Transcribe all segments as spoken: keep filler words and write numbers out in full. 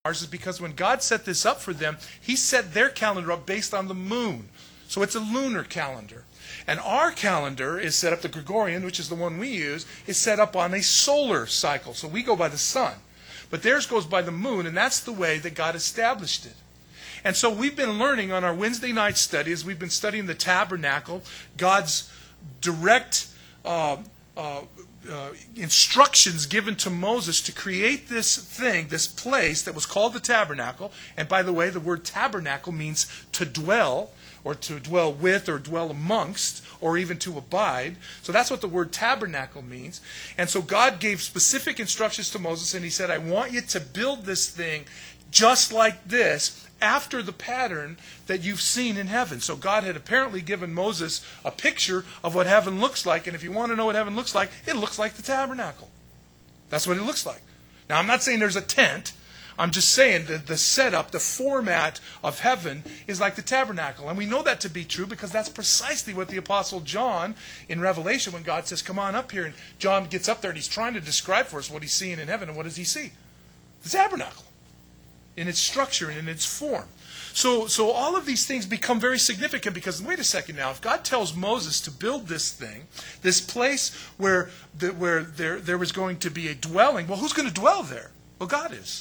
ours is because when God set this up for them, he set their calendar up based on the moon. So it's a lunar calendar. And our calendar is set up, the Gregorian, which is the one we use, is set up on a solar cycle. So we go by the sun. But theirs goes by the moon, and that's the way that God established it. And so we've been learning on our Wednesday night studies, we've been studying the tabernacle, God's direct uh, uh, uh, instructions given to Moses to create this thing, this place that was called the tabernacle. And by the way, the word tabernacle means to dwell, or to dwell with, or dwell amongst, or even to abide. So that's what the word tabernacle means. And so God gave specific instructions to Moses, and he said, I want you to build this thing just like this, after the pattern that you've seen in heaven. So God had apparently given Moses a picture of what heaven looks like. And if you want to know what heaven looks like, it looks like the tabernacle. That's what it looks like. Now, I'm not saying there's a tent. I'm just saying that the setup, the format of heaven is like the tabernacle. And we know that to be true because that's precisely what the Apostle John in Revelation, when God says, come on up here, and John gets up there and he's trying to describe for us what he's seeing in heaven. And what does he see? The tabernacle. In its structure and in its form. So, so all of these things become very significant because, wait a second now, if God tells Moses to build this thing, this place where, the, where there, there was going to be a dwelling, well, who's going to dwell there? Well, God is.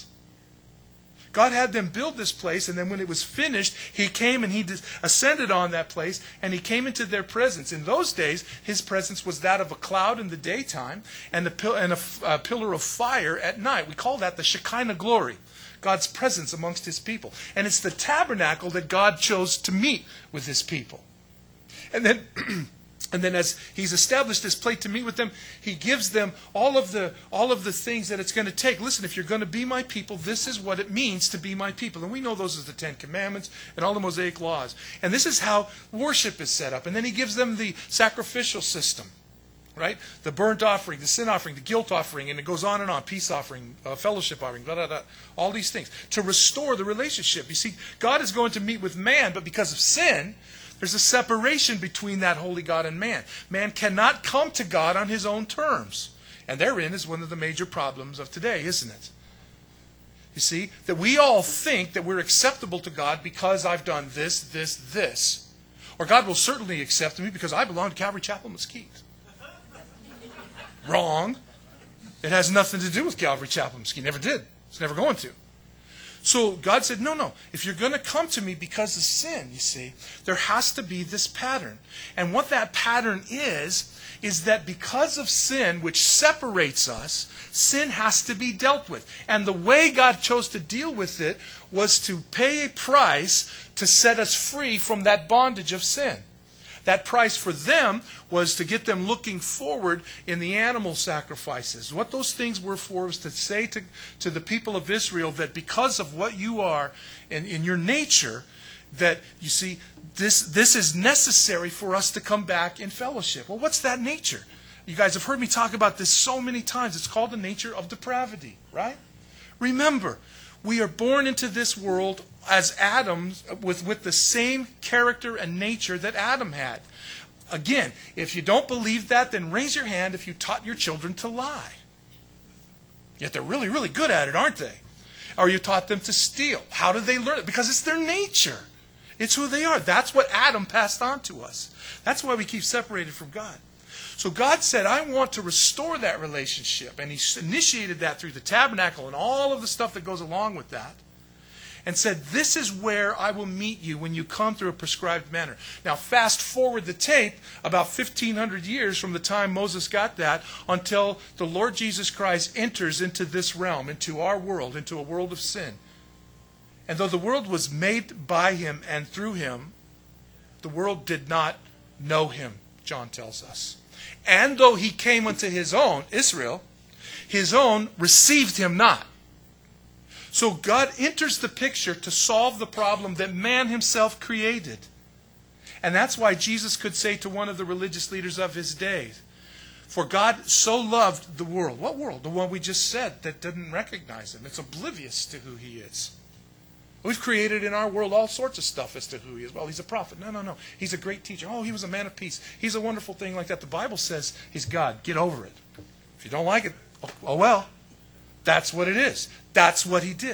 God had them build this place, and then when it was finished, he came and he ascended on that place, and he came into their presence. In those days, his presence was that of a cloud in the daytime and a, and a, a pillar of fire at night. We call that the Shekinah glory. God's presence amongst his people. And it's the tabernacle that God chose to meet with his people. And then and then as he's established this place to meet with them, he gives them all of the all of the things that it's going to take. Listen, if you're going to be my people, this is what it means to be my people. And we know those as the Ten Commandments and all the Mosaic laws. And this is how worship is set up. And then he gives them the sacrificial system. Right? The burnt offering, the sin offering, the guilt offering, and it goes on and on. Peace offering, uh, fellowship offering, blah, blah, blah. All these things. To restore the relationship. You see, God is going to meet with man, but because of sin, there's a separation between that holy God and man. Man cannot come to God on his own terms. And therein is one of the major problems of today, isn't it? You see, that we all think that we're acceptable to God because I've done this, this, this. Or God will certainly accept me because I belong to Calvary Chapel Mesquite. Wrong. It has nothing to do with Calvary Chapel Mesquite. Never did. It's never going to. So God said, no, no. If you're going to come to me because of sin, you see, there has to be this pattern. And what that pattern is, is that because of sin, which separates us, sin has to be dealt with. And the way God chose to deal with it was to pay a price to set us free from that bondage of sin. That price for them was to get them looking forward in the animal sacrifices. What those things were for was to say to, to the people of Israel that because of what you are in, in your nature, that, you see, this, this is necessary for us to come back in fellowship. Well, what's that nature? You guys have heard me talk about this so many times. It's called the nature of depravity, right? Remember, we are born into this world as Adam with, with the same character and nature that Adam had. Again, if you don't believe that, then raise your hand if you taught your children to lie. Yet they're really, really good at it, aren't they? Or you taught them to steal. How did they learn it? Because it's their nature. It's who they are. That's what Adam passed on to us. That's why we keep separated from God. So God said, I want to restore that relationship. And he initiated that through the tabernacle and all of the stuff that goes along with that. And said, this is where I will meet you when you come through a prescribed manner. Now, fast forward the tape about fifteen hundred years from the time Moses got that until the Lord Jesus Christ enters into this realm, into our world, into a world of sin. And though the world was made by him and through him, the world did not know him, John tells us. And though he came unto his own, Israel, his own received him not. So God enters the picture to solve the problem that man himself created. And that's why Jesus could say to one of the religious leaders of his day, for God so loved the world. What world? The one we just said that didn't recognize him. It's oblivious to who he is. We've created in our world all sorts of stuff as to who he is. Well, he's a prophet. No, no, no. He's a great teacher. Oh, he was a man of peace. He's a wonderful thing like that. The Bible says he's God. Get over it. If you don't like it, oh, oh well. That's what it is. That's what he did.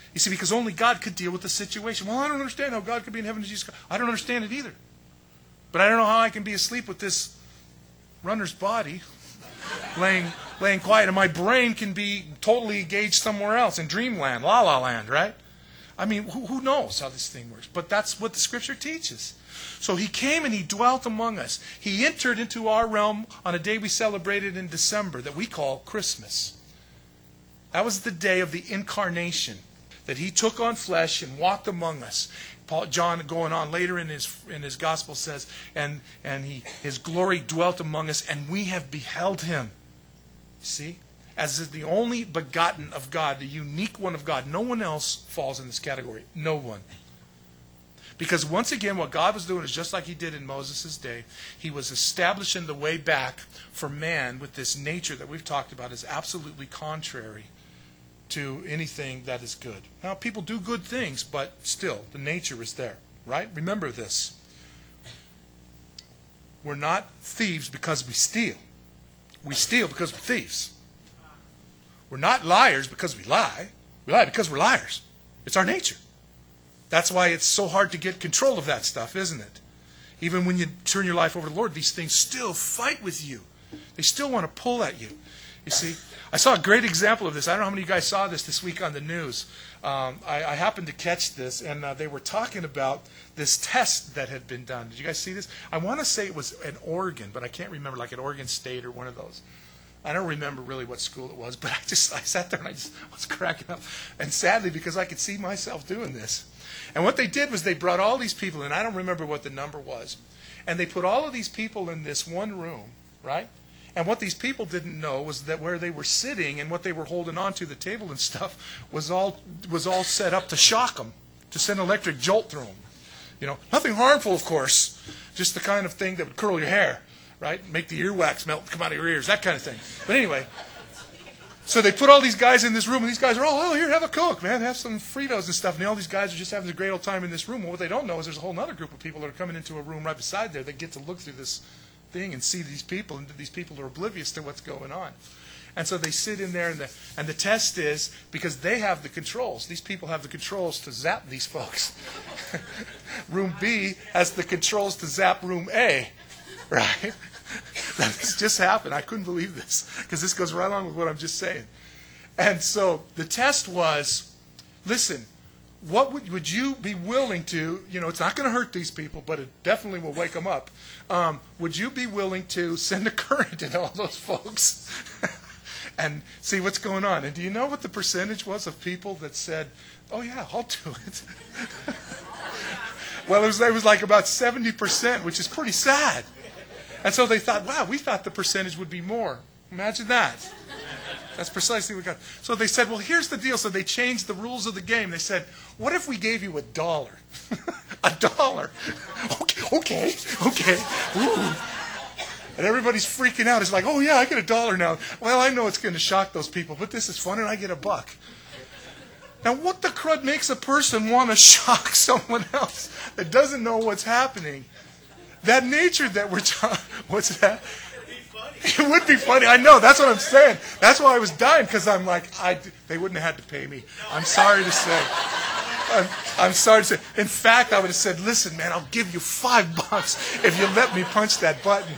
You see, because only God could deal with the situation. Well, I don't understand how God could be in heaven with Jesus Christ. I don't understand it either. But I don't know how I can be asleep with this runner's body laying laying quiet, and my brain can be totally engaged somewhere else in dreamland, la la land, right? I mean, who, who knows how this thing works? But that's what the Scripture teaches. So he came and he dwelt among us. He entered into our realm on a day we celebrated in December that we call Christmas. That was the day of the incarnation, that he took on flesh and walked among us. Paul, John, going on later in his in his gospel, says, and and he his glory dwelt among us, and we have beheld him. See, as the only begotten of God, the unique one of God. No one else falls in this category. No one. Because once again, what God was doing is just like he did in Moses' day. He was establishing the way back for man with this nature that we've talked about is absolutely contrary to anything that is good. Now, people do good things, but still, the nature is there, right? Remember this. We're not thieves because we steal. We steal because we're thieves. We're not liars because we lie. We lie because we're liars. It's our nature. That's why it's so hard to get control of that stuff, isn't it? Even when you turn your life over to the Lord, these things still fight with you. They still want to pull at you. You see, I saw a great example of this. I don't know how many of you guys saw this this week on the news. Um, I, I happened to catch this, and uh, they were talking about this test that had been done. Did you guys see this? I want to say it was in Oregon, but I can't remember, like at Oregon State or one of those. I don't remember really what school it was, but I just I sat there and I just was cracking up. And sadly, because I could see myself doing this. And what they did was they brought all these people, and I don't remember what the number was, and they put all of these people in this one room, right? And what these people didn't know was that where they were sitting and what they were holding onto, the table and stuff, was all was all set up to shock them, to send an electric jolt through them. You know, nothing harmful, of course, just the kind of thing that would curl your hair, right? Make the earwax melt and come out of your ears, that kind of thing. But anyway, so they put all these guys in this room, and these guys are all, oh, here, have a Coke, man, have some Fritos and stuff. And all these guys are just having a great old time in this room. Well, what they don't know is there's a whole other group of people that are coming into a room right beside there that get to look through this thing and see these people, and these people are oblivious to what's going on. And so they sit in there, and the, and the test is, because they have the controls, these people have the controls to zap these folks. Room B has the controls to zap room A, right? That's just happened. I couldn't believe this, because this goes right along with what I'm just saying. And so the test was, listen, what would, would you be willing to, you know, it's not going to hurt these people, but it definitely will wake them up. Um, would you be willing to send a current into all those folks and see what's going on? And do you know what the percentage was of people that said, oh, yeah, I'll do it? Well, it was, it was like about seventy percent, which is pretty sad. And so they thought, wow, we thought the percentage would be more. Imagine that. That's precisely what we got. So they said, well, here's the deal. So they changed the rules of the game. They said, what if we gave you a dollar? A dollar. Okay, okay, okay. Ooh. And everybody's freaking out. It's like, oh, yeah, I get a dollar now. Well, I know it's going to shock those people, but this is fun, and I get a buck. Now, what the crud makes a person want to shock someone else that doesn't know what's happening? That nature that we're talking, what's that? It would be funny. I know. That's what I'm saying. That's why I was dying, because I'm like, I, they wouldn't have had to pay me. I'm sorry to say. I'm, I'm sorry to say. In fact, I would have said, listen, man, I'll give you five bucks if you let me punch that button.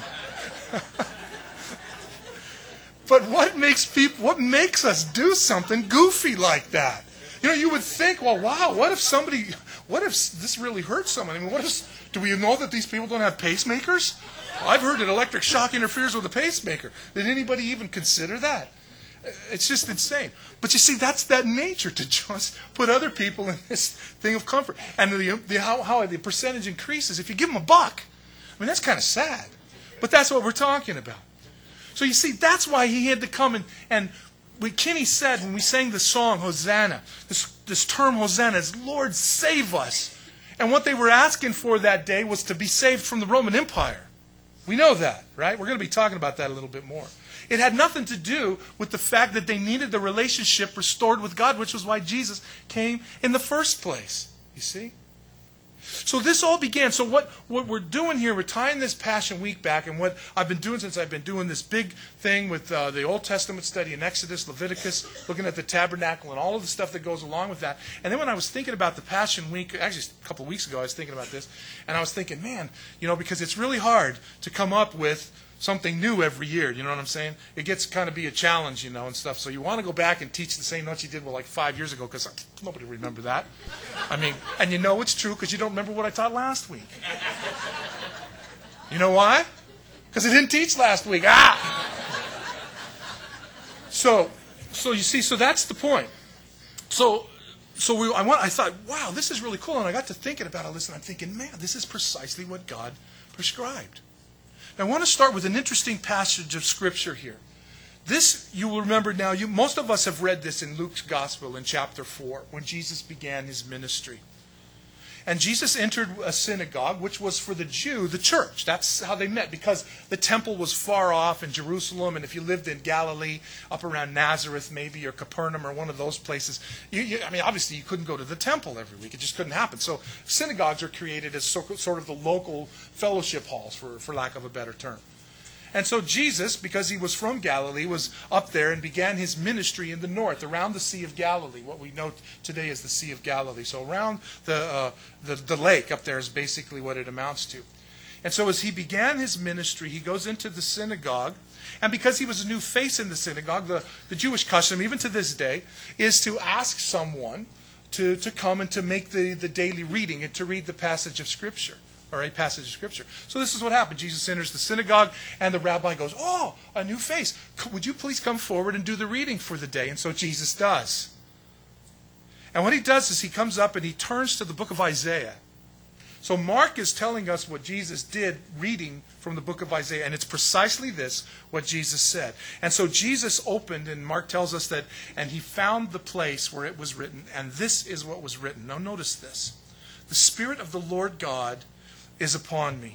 But what makes people, what makes us do something goofy like that? You know, you would think, well, wow, what if somebody, what if this really hurts someone? I mean, what if, do we know that these people don't have pacemakers? I've heard that electric shock interferes with a pacemaker. Did anybody even consider that? It's just insane. But you see, that's that nature, to just put other people in this thing of comfort. And the, the, how, how the percentage increases if you give them a buck. I mean, that's kind of sad. But that's what we're talking about. So you see, that's why he had to come and, and what Kenny said when we sang the song, Hosanna, this, this term Hosanna is, Lord, save us. And what they were asking for that day was to be saved from the Roman Empire. We know that, right? We're going to be talking about that a little bit more. It had nothing to do with the fact that they needed the relationship restored with God, which was why Jesus came in the first place. You see? So this all began. So what, what we're doing here, we're tying this Passion Week back, and what I've been doing since I've been doing this big thing with uh, the Old Testament study in Exodus, Leviticus, looking at the tabernacle and all of the stuff that goes along with that. And then when I was thinking about the Passion Week, actually a couple of weeks ago I was thinking about this, and I was thinking, man, you know, because it's really hard to come up with something new every year, you know what I'm saying? It gets kind of be a challenge, you know, and stuff. So you want to go back and teach the same notes you did, well, like five years ago, because nobody will remember that. I mean, and you know it's true because you don't remember what I taught last week. You know why? Because I didn't teach last week. Ah! So, so you see, so that's the point. So, so we, I, want, I thought, wow, this is really cool. And I got to thinking about all this, and I'm thinking, man, this is precisely what God prescribed. Now, I want to start with an interesting passage of Scripture here. This, you will remember now, you, most of us have read this in Luke's Gospel in chapter four, when Jesus began his ministry. And Jesus entered a synagogue, which was for the Jew, the church. That's how they met, because the temple was far off in Jerusalem, and if you lived in Galilee, up around Nazareth maybe, or Capernaum, or one of those places, you, you, I mean, obviously you couldn't go to the temple every week. It just couldn't happen. So synagogues are created as so, sort of the local fellowship halls, for, for lack of a better term. And so Jesus, because he was from Galilee, was up there and began his ministry in the north, around the Sea of Galilee, what we know today as the Sea of Galilee. So around the, uh, the, the lake up there is basically what it amounts to. And so as he began his ministry, he goes into the synagogue. And because he was a new face in the synagogue, the, the Jewish custom, even to this day, is to ask someone to, to come and to make the, the daily reading and to read the passage of Scripture. Or a passage of Scripture. So this is what happened. Jesus enters the synagogue, and the rabbi goes, oh, a new face. Would you please come forward and do the reading for the day? And so Jesus does. And what he does is he comes up and he turns to the book of Isaiah. So Mark is telling us what Jesus did reading from the book of Isaiah, and it's precisely this, what Jesus said. And so Jesus opened, and Mark tells us that, and he found the place where it was written, and this is what was written. Now notice this. The Spirit of the Lord God is upon me,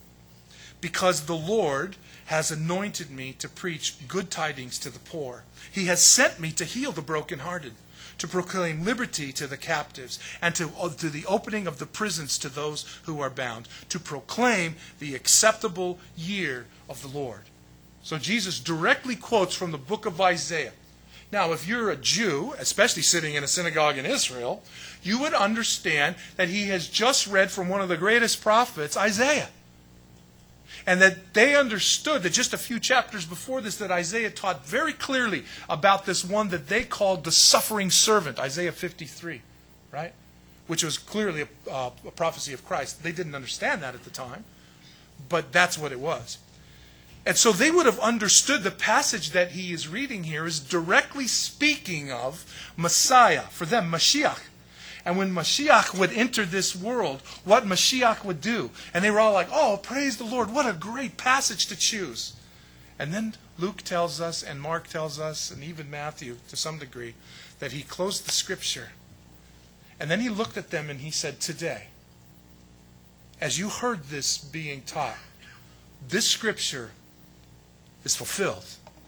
because the Lord has anointed me to preach good tidings to the poor. He has sent me to heal the brokenhearted, to proclaim liberty to the captives, and to, uh, to the opening of the prisons to those who are bound, to proclaim the acceptable year of the Lord. So Jesus directly quotes from the book of Isaiah. Now, if you're a Jew, especially sitting in a synagogue in Israel, you would understand that he has just read from one of the greatest prophets, Isaiah. And that they understood that just a few chapters before this, that Isaiah taught very clearly about this one that they called the suffering servant, Isaiah fifty-three, right? Which was clearly a, uh, a prophecy of Christ. They didn't understand that at the time, but that's what it was. And so they would have understood the passage that he is reading here is directly speaking of Messiah, for them, Mashiach. And when Mashiach would enter this world, what Mashiach would do. And they were all like, oh, praise the Lord, what a great passage to choose. And then Luke tells us, and Mark tells us, and even Matthew to some degree, that he closed the Scripture. And then he looked at them and he said, today, as you heard this being taught, this Scripture is fulfilled.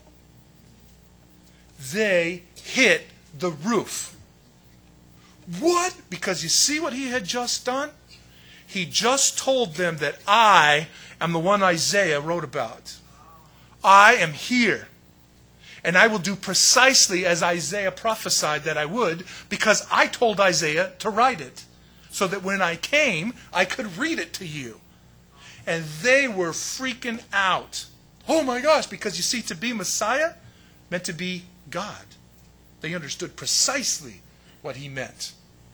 They hit the roof. What? Because you see what he had just done? He just told them that I am the one Isaiah wrote about. I am here. And I will do precisely as Isaiah prophesied that I would, because I told Isaiah to write it, so that when I came, I could read it to you. And they were freaking out. Oh my gosh, because you see, to be Messiah meant to be God. They understood precisely what he meant.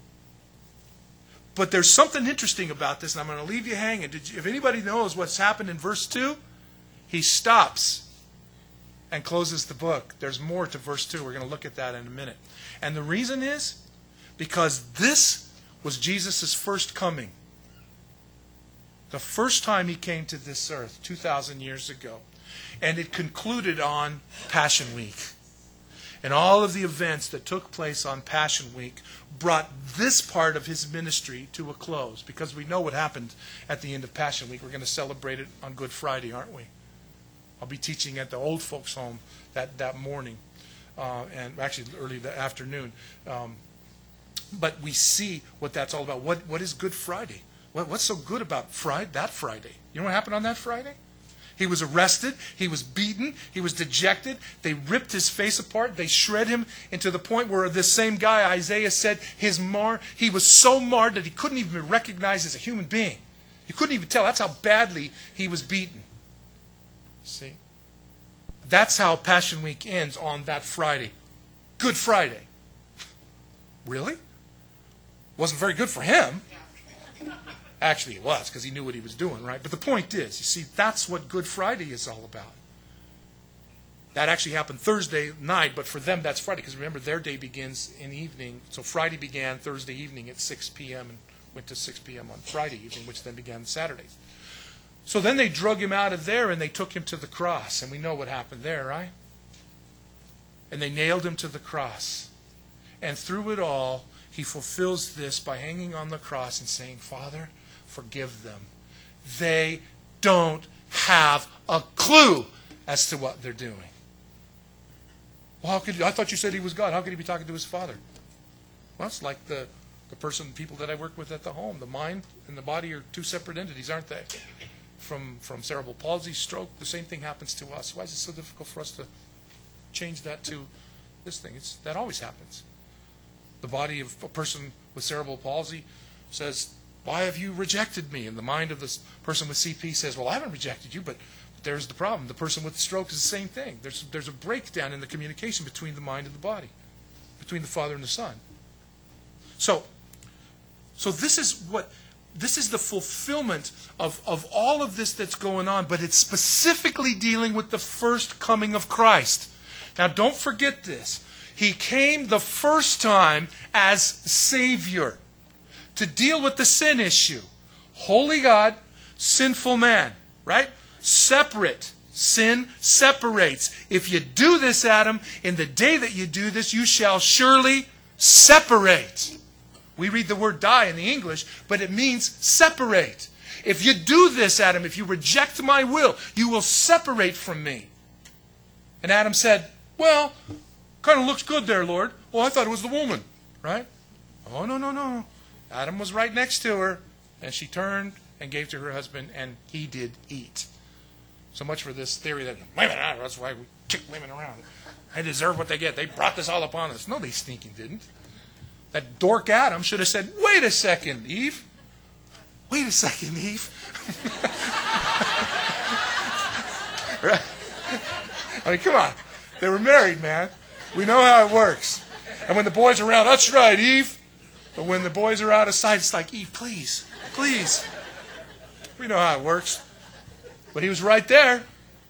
But there's something interesting about this, and I'm going to leave you hanging. Did you, if anybody knows what's happened in verse two, he stops and closes the book. There's more to verse two. We're going to look at that in a minute. And the reason is because this was Jesus' first coming. The first time he came to this earth two thousand years ago. And it concluded on Passion Week. And all of the events that took place on Passion Week brought this part of his ministry to a close. Because we know what happened at the end of Passion Week. We're going to celebrate it on Good Friday, aren't we? I'll be teaching at the old folks' home that, that morning. Uh, and actually early the afternoon. Um, but we see what that's all about. What, what is Good Friday? What, what's so good about Friday, that Friday? You know what happened on that Friday? He was arrested. He was beaten. He was dejected. They ripped his face apart. They shred him into the point where this same guy, Isaiah, said his mar, he was so marred that he couldn't even be recognized as a human being. You couldn't even tell. That's how badly he was beaten. See? That's how Passion Week ends on that Friday. Good Friday. Really? Wasn't very good for him. Actually, it was, because he knew what he was doing, right? But the point is, you see, that's what Good Friday is all about. That actually happened Thursday night, but for them, that's Friday, because remember, their day begins in the evening. So Friday began Thursday evening at six p.m. and went to six p.m. on Friday evening, which then began Saturday. So then they drug him out of there, and they took him to the cross. And we know what happened there, right? And they nailed him to the cross. And through it all, he fulfills this by hanging on the cross and saying, Father, forgive them. They don't have a clue as to what they're doing. Well, how could you, I thought you said he was God. How could he be talking to his Father? Well, it's like the, the person, people that I work with at the home. The mind and the body are two separate entities, aren't they? From, from cerebral palsy, stroke, the same thing happens to us. Why is it so difficult for us to change that to this thing? It's, that always happens. The body of a person with cerebral palsy says, why have you rejected me? And the mind of this person with C P says, well, I haven't rejected you, but there's the problem. The person with stroke is the same thing. There's, there's a breakdown in the communication between the mind and the body, between the Father and the Son. So, so this is what, this is the fulfillment of, of all of this that's going on, but it's specifically dealing with the first coming of Christ. Now, don't forget this. He came the first time as Savior to deal with the sin issue. Holy God, sinful man, right? Separate. Sin separates. If you do this, Adam, in the day that you do this, you shall surely separate. We read the word die in the English, but it means separate. If you do this, Adam, if you reject my will, you will separate from me. And Adam said, well, kind of looks good there, Lord. Well, I thought it was the woman, right? Oh, no, no, no. Adam was right next to her, and she turned and gave to her husband, and he did eat. So much for this theory that women, that's why we kick women around. They deserve what they get. They brought this all upon us. No, they stinking didn't. That dork Adam should have said, wait a second, Eve. Wait a second, Eve. Right? I mean, come on. They were married, man. We know how it works. And when the boys are around, that's right, Eve. But when the boys are out of sight, it's like, Eve, please, please. We know how it works. But he was right there.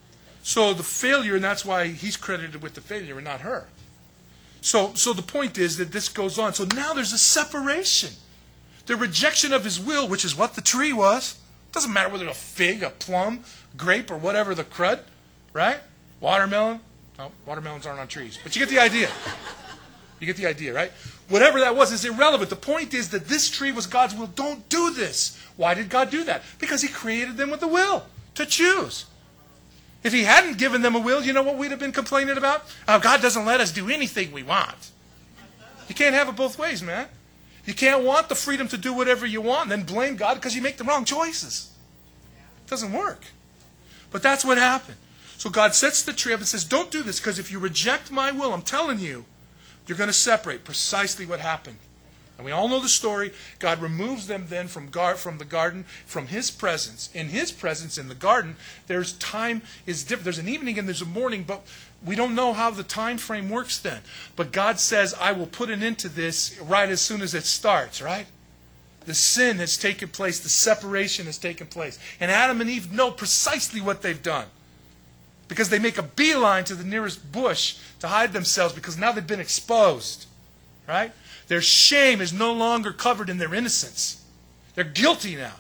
So the failure, and that's why he's credited with the failure and not her. So, so the point is that this goes on. So now there's a separation. The rejection of his will, which is what the tree was. Doesn't matter whether it's a fig, a plum, grape, or whatever the crud, right? Watermelon. No, watermelons aren't on trees. But you get the idea. You get the idea, right? Whatever that was is irrelevant. The point is that this tree was God's will. Don't do this. Why did God do that? Because he created them with a will to choose. If he hadn't given them a will, you know what we'd have been complaining about? Oh, God doesn't let us do anything we want. You can't have it both ways, man. You can't want the freedom to do whatever you want and then blame God because you make the wrong choices. It doesn't work. But that's what happened. So God sets the tree up and says, don't do this because if you reject my will, I'm telling you, you're going to separate. Precisely what happened. And we all know the story. God removes them then from, gar- from the garden, from his presence. In his presence in the garden, there's time is different. There's an evening and there's a morning, but we don't know how the time frame works then. But God says, I will put an end to this right as soon as it starts, right? The sin has taken place. The separation has taken place. And Adam and Eve know precisely what they've done. Because they make a beeline to the nearest bush to hide themselves because now they've been exposed, right? Their shame is no longer covered in their innocence. They're guilty now.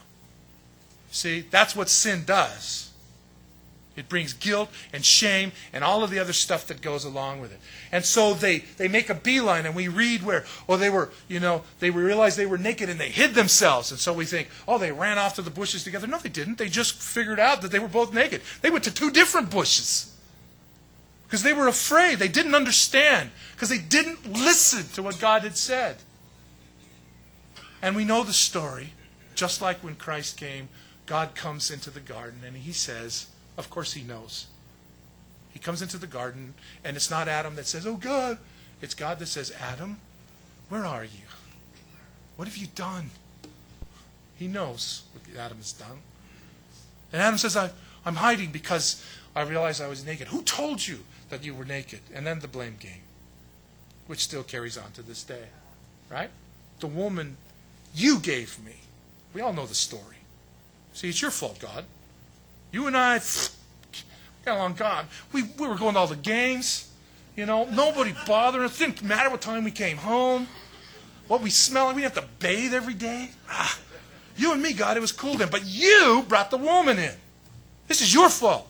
See, that's what sin does. It brings guilt and shame and all of the other stuff that goes along with it. And so they, they make a beeline and we read where, oh, they were, you know, they realized they were naked and they hid themselves. And so we think, oh, they ran off to the bushes together. No, they didn't. They just figured out that they were both naked. They went to two different bushes. Because they were afraid. They didn't understand. Because they didn't listen to what God had said. And we know the story. Just like when Christ came, God comes into the garden and he says, of course he knows. He comes into the garden and it's not Adam that says, oh God. It's God that says, Adam, where are you? What have you done? He knows what Adam has done. And Adam says, I, I'm hiding because I realized I was naked. Who told you that you were naked? And then the blame game, which still carries on to this day. Right? The woman you gave me. We all know the story. See, it's your fault, God. You and I, pfft, got along, God. We, we were going to all the games. You know, nobody bothered us. It didn't matter what time we came home. What we smelled. We didn't have to bathe every day. Ah, you and me, God, it was cool then. But you brought the woman in. This is your fault.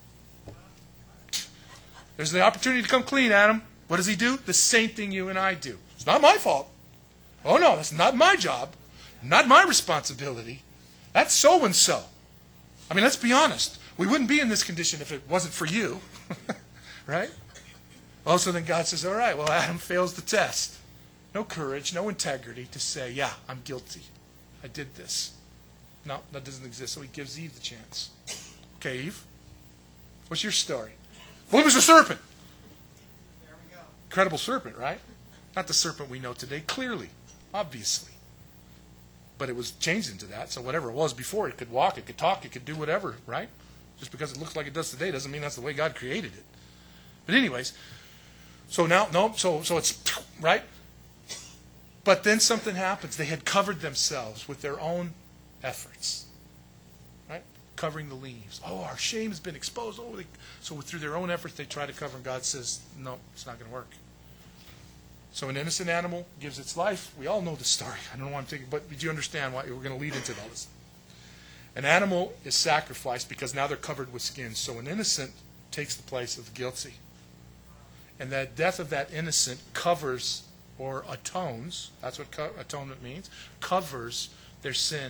There's the opportunity to come clean, Adam. What does he do? The same thing you and I do. It's not my fault. Oh, no, that's not my job. Not my responsibility. That's so-and-so. I mean, let's be honest. We wouldn't be in this condition if it wasn't for you. Right? Also, then God says, all right, well, Adam fails the test. No courage, no integrity to say, yeah, I'm guilty. I did this. No, that doesn't exist. So he gives Eve the chance. Okay, Eve, what's your story? Well, it was a serpent. There we go. Incredible serpent, right? Not the serpent we know today, clearly, obviously. But it was changed into that, so whatever it was before, it could walk, it could talk, it could do whatever, right? Just because it looks like it does today doesn't mean that's the way God created it. But anyways, so now, no, so so it's, right? But then something happens. They had covered themselves with their own efforts, right? Covering the leaves. Oh, our shame has been exposed. Oh, they, so through their own efforts, they try to cover, and God says, no, it's not going to work. So an innocent animal gives its life. We all know the story. I don't know why I'm taking, but do you understand why we're going to lead into all this? An animal is sacrificed because now they're covered with skins. So an innocent takes the place of the guilty. And the death of that innocent covers or atones, that's what co- atonement means, covers their sin.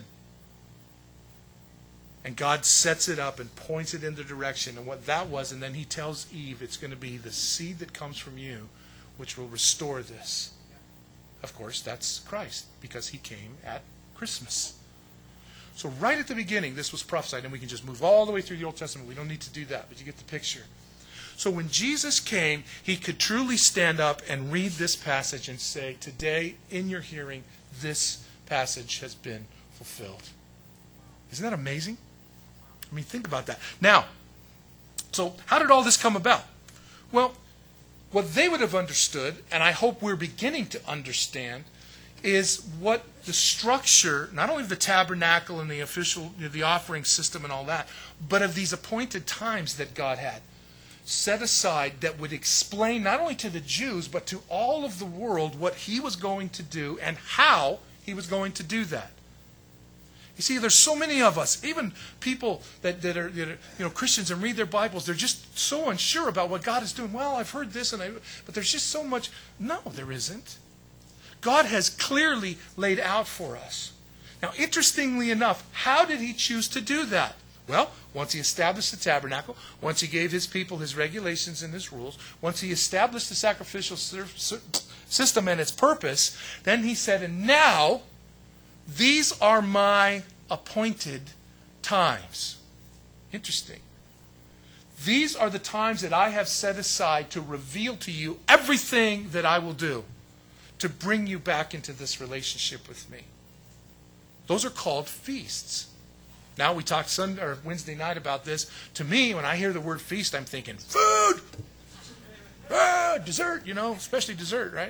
And God sets it up and points it in the direction. And what that was, and then he tells Eve, it's going to be the seed that comes from you which will restore this. Of course, that's Christ, because he came at Christmas. So right at the beginning, this was prophesied, and we can just move all the way through the Old Testament. We don't need to do that, but you get the picture. So when Jesus came, he could truly stand up and read this passage and say, today, in your hearing, this passage has been fulfilled. Isn't that amazing? I mean, think about that. Now, so how did all this come about? Well, what they would have understood, and I hope we're beginning to understand, is what the structure, not only of the tabernacle and the official, you know, the offering system and all that, but of these appointed times that God had set aside that would explain not only to the Jews, but to all of the world what he was going to do and how he was going to do that. You see, there's so many of us, even people that, that, are, that are, you know, Christians and read their Bibles, they're just so unsure about what God is doing. Well, I've heard this, and I, but there's just so much. No, there isn't. God has clearly laid out for us. Now, interestingly enough, how did he choose to do that? Well, once he established the tabernacle, once he gave his people his regulations and his rules, once he established the sacrificial system and its purpose, then he said, and now, these are my appointed times. Interesting. These are the times that I have set aside to reveal to you everything that I will do to bring you back into this relationship with me. Those are called feasts. Now we talked Sunday or Wednesday night about this. To me, when I hear the word feast, I'm thinking food, ah, dessert, you know, especially dessert, right?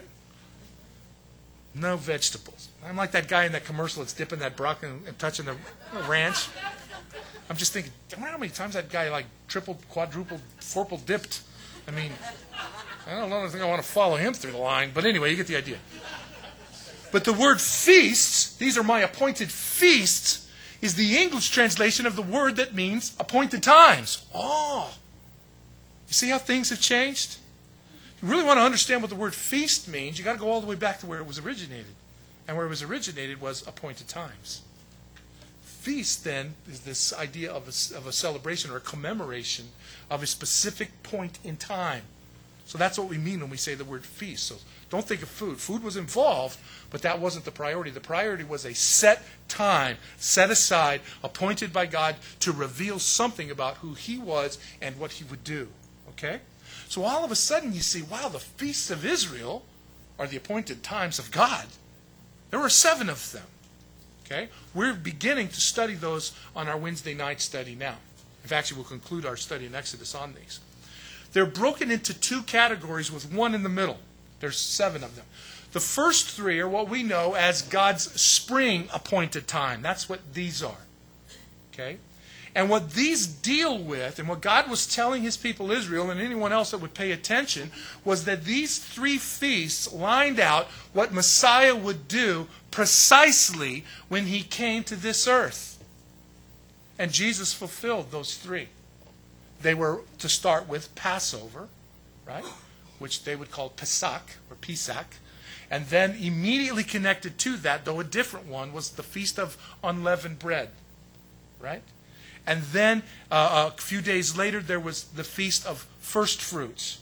No vegetables. I'm like that guy in that commercial that's dipping that broccoli and, and touching the ranch. I'm just thinking, I wonder how many times that guy like triple, quadruple, fourple dipped. I mean, I don't know. I think I want to follow him through the line. But anyway, you get the idea. But the word feasts, these are my appointed feasts, is the English translation of the word that means appointed times. Oh. You see how things have changed? If you really want to understand what the word feast means, you got to go all the way back to where it was originated. And where it was originated was appointed times. Feast, then, is this idea of a, of a celebration or a commemoration of a specific point in time. So that's what we mean when we say the word feast. So don't think of food. Food was involved, but that wasn't the priority. The priority was a set time, set aside, appointed by God to reveal something about who he was and what he would do. Okay? So all of a sudden you see, wow, the feasts of Israel are the appointed times of God. There were seven of them. Okay? We're beginning to study those on our Wednesday night study now. In fact, we'll conclude our study in Exodus on these. They're broken into two categories with one in the middle. There's seven of them. The first three are what we know as God's spring appointed time. That's what these are. Okay? And what these deal with, and what God was telling his people Israel and anyone else that would pay attention, was that these three feasts lined out what Messiah would do precisely when he came to this earth. And Jesus fulfilled those three. They were to start with Passover, right? Which they would call Pesach or Pesach. And then immediately connected to that, though a different one, was the Feast of Unleavened Bread, right? And then uh, a few days later, there was the Feast of First Fruits.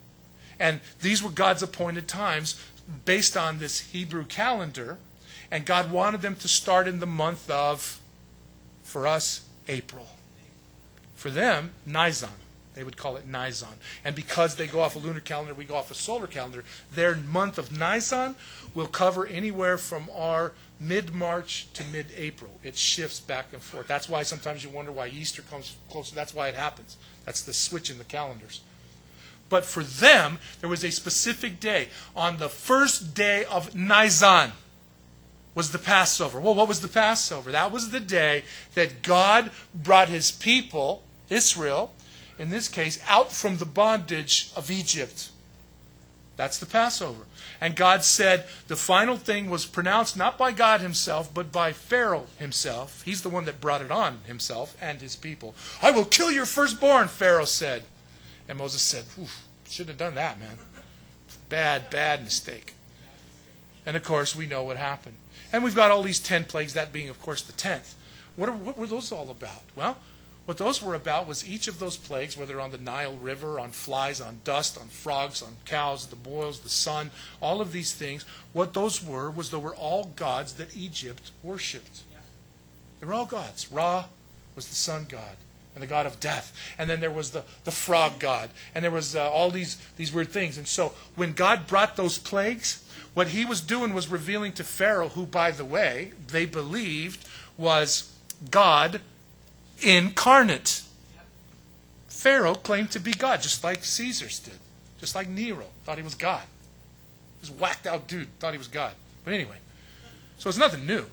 And these were God's appointed times based on this Hebrew calendar. And God wanted them to start in the month of, for us, April. For them, Nisan. They would call it Nisan. And because they go off a lunar calendar, we go off a solar calendar, their month of Nisan will cover anywhere from our mid-March to mid-April. It shifts back and forth. That's why sometimes you wonder why Easter comes closer. That's why it happens. That's the switch in the calendars. But for them, there was a specific day. On the first day of Nisan was the Passover. Well, what was the Passover? That was the day that God brought his people, Israel, in this case, out from the bondage of Egypt. That's the Passover. And God said the final thing was pronounced not by God himself, but by Pharaoh himself. He's the one that brought it on himself and his people. I will kill your firstborn, Pharaoh said. And Moses said, shouldn't have done that, man. Bad, bad mistake. And of course, we know what happened. And we've got all these ten plagues, that being, of course, the tenth. What, are, what were those all about? Well, what those were about was each of those plagues, whether on the Nile River, on flies, on dust, on frogs, on cows, the boils, the sun, all of these things, what those were was they were all gods that Egypt worshipped. They were all gods. Ra was the sun god and the god of death. And then there was the, the frog god. And there was uh, all these, these weird things. And so when God brought those plagues, what he was doing was revealing to Pharaoh, who, by the way, they believed was God incarnate. Pharaoh claimed to be God, just like Caesar's did. Just like Nero thought he was God. This whacked out dude thought he was God. But anyway, so it's nothing new.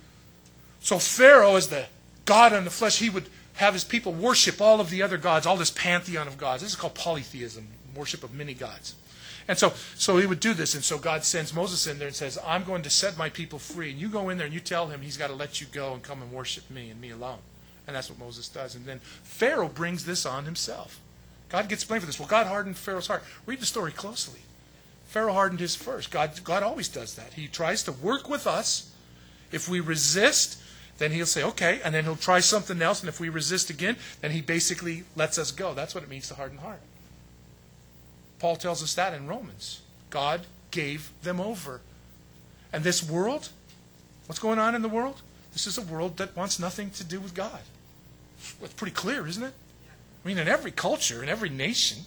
So Pharaoh, as the God in the flesh, he would have his people worship all of the other gods, all this pantheon of gods. This is called polytheism, worship of many gods. And so, so he would do this, and so God sends Moses in there and says, I'm going to set my people free. And you go in there and you tell him he's got to let you go and come and worship me and me alone. And that's what Moses does. And then Pharaoh brings this on himself. God gets blamed for this. Well, God hardened Pharaoh's heart. Read the story closely. Pharaoh hardened his first. God, God always does that. He tries to work with us. If we resist, then he'll say, okay, and then he'll try something else. And if we resist again, then he basically lets us go. That's what it means to harden heart. Paul tells us that in Romans. God gave them over. And this world, what's going on in the world? This is a world that wants nothing to do with God. Well, it's pretty clear, isn't it? I mean, in every culture, in every nation.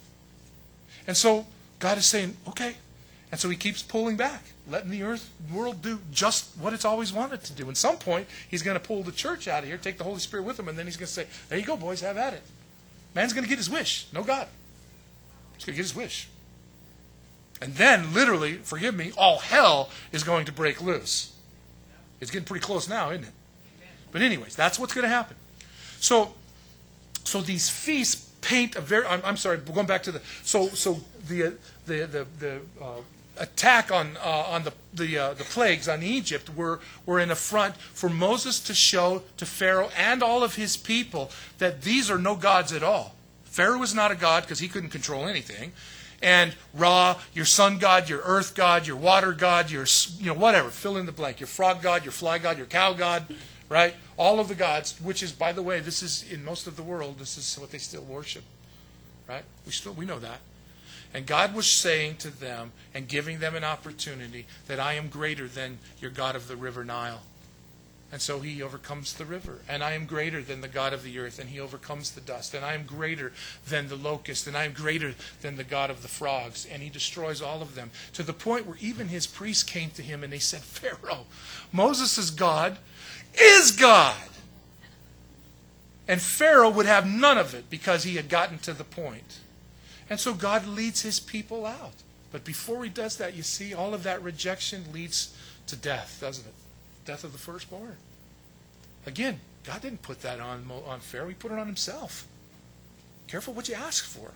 And so God is saying, okay. And so he keeps pulling back, letting the earth world do just what it's always wanted to do. At some point, he's going to pull the church out of here, take the Holy Spirit with him, and then he's going to say, there you go, boys, have at it. Man's going to get his wish, no God. He's going to get his wish. And then, literally, forgive me, all hell is going to break loose. It's getting pretty close now, isn't it? But anyways, that's what's going to happen. So, so these feasts paint a very. I'm, I'm sorry, going back to the. So, so the the the the uh, attack on uh, on the the uh, the plagues on Egypt were were an affront for Moses to show to Pharaoh and all of his people that these are no gods at all. Pharaoh was not a god because he couldn't control anything. And Ra, your sun god, your earth god, your water god, your, you know, whatever, fill in the blank. Your frog god, your fly god, your cow god, right? All of the gods, which is, by the way, this is, in most of the world, this is what they still worship, right? We still, we know that. And God was saying to them and giving them an opportunity that I am greater than your God of the river Nile. And so he overcomes the river. And I am greater than the God of the earth, and he overcomes the dust. And I am greater than the locust, and I am greater than the God of the frogs. And he destroys all of them, to the point where even his priests came to him and they said, Pharaoh, Moses' God is God. And Pharaoh would have none of it because he had gotten to the point. And so God leads his people out. But before he does that, you see, all of that rejection leads to death, doesn't it? Death of the firstborn. Again, God didn't put that on, on Pharaoh. He put it on himself. Careful what you ask for.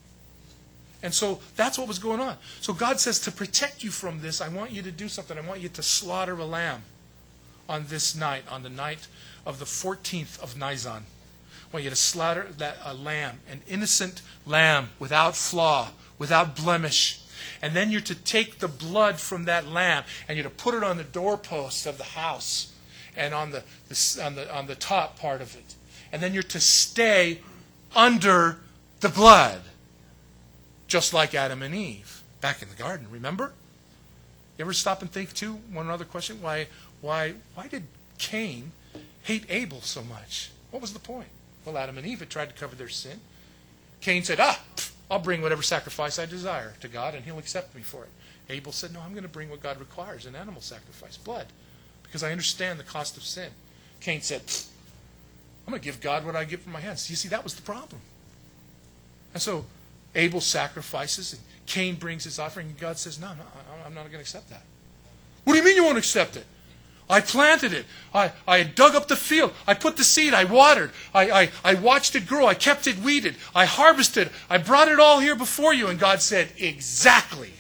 And so that's what was going on. So God says, to protect you from this, I want you to do something. I want you to slaughter a lamb on this night, on the night of the fourteenth of Nisan. I want you to slaughter that a lamb, an innocent lamb, without flaw, without blemish. And then you're to take the blood from that lamb and you're to put it on the doorposts of the house and on the, the, on the, on the top part of it. And then you're to stay under the blood, just like Adam and Eve back in the garden. Remember? You ever stop and think, too, one other question? Why, why, why did Cain hate Abel so much? What was the point? Well, Adam and Eve had tried to cover their sin. Cain said, ah, I'll bring whatever sacrifice I desire to God, and he'll accept me for it. Abel said, no, I'm going to bring what God requires, an animal sacrifice, blood, because I understand the cost of sin. Cain said, I'm going to give God what I give from my hands. You see, that was the problem. And so Abel sacrifices, and Cain brings his offering, and God says, no, no, I'm not going to accept that. What do you mean you won't accept it? I planted it. I, I dug up the field. I put the seed. I watered. I, I, I watched it grow. I kept it weeded. I harvested. I brought it all here before you. And God said, exactly.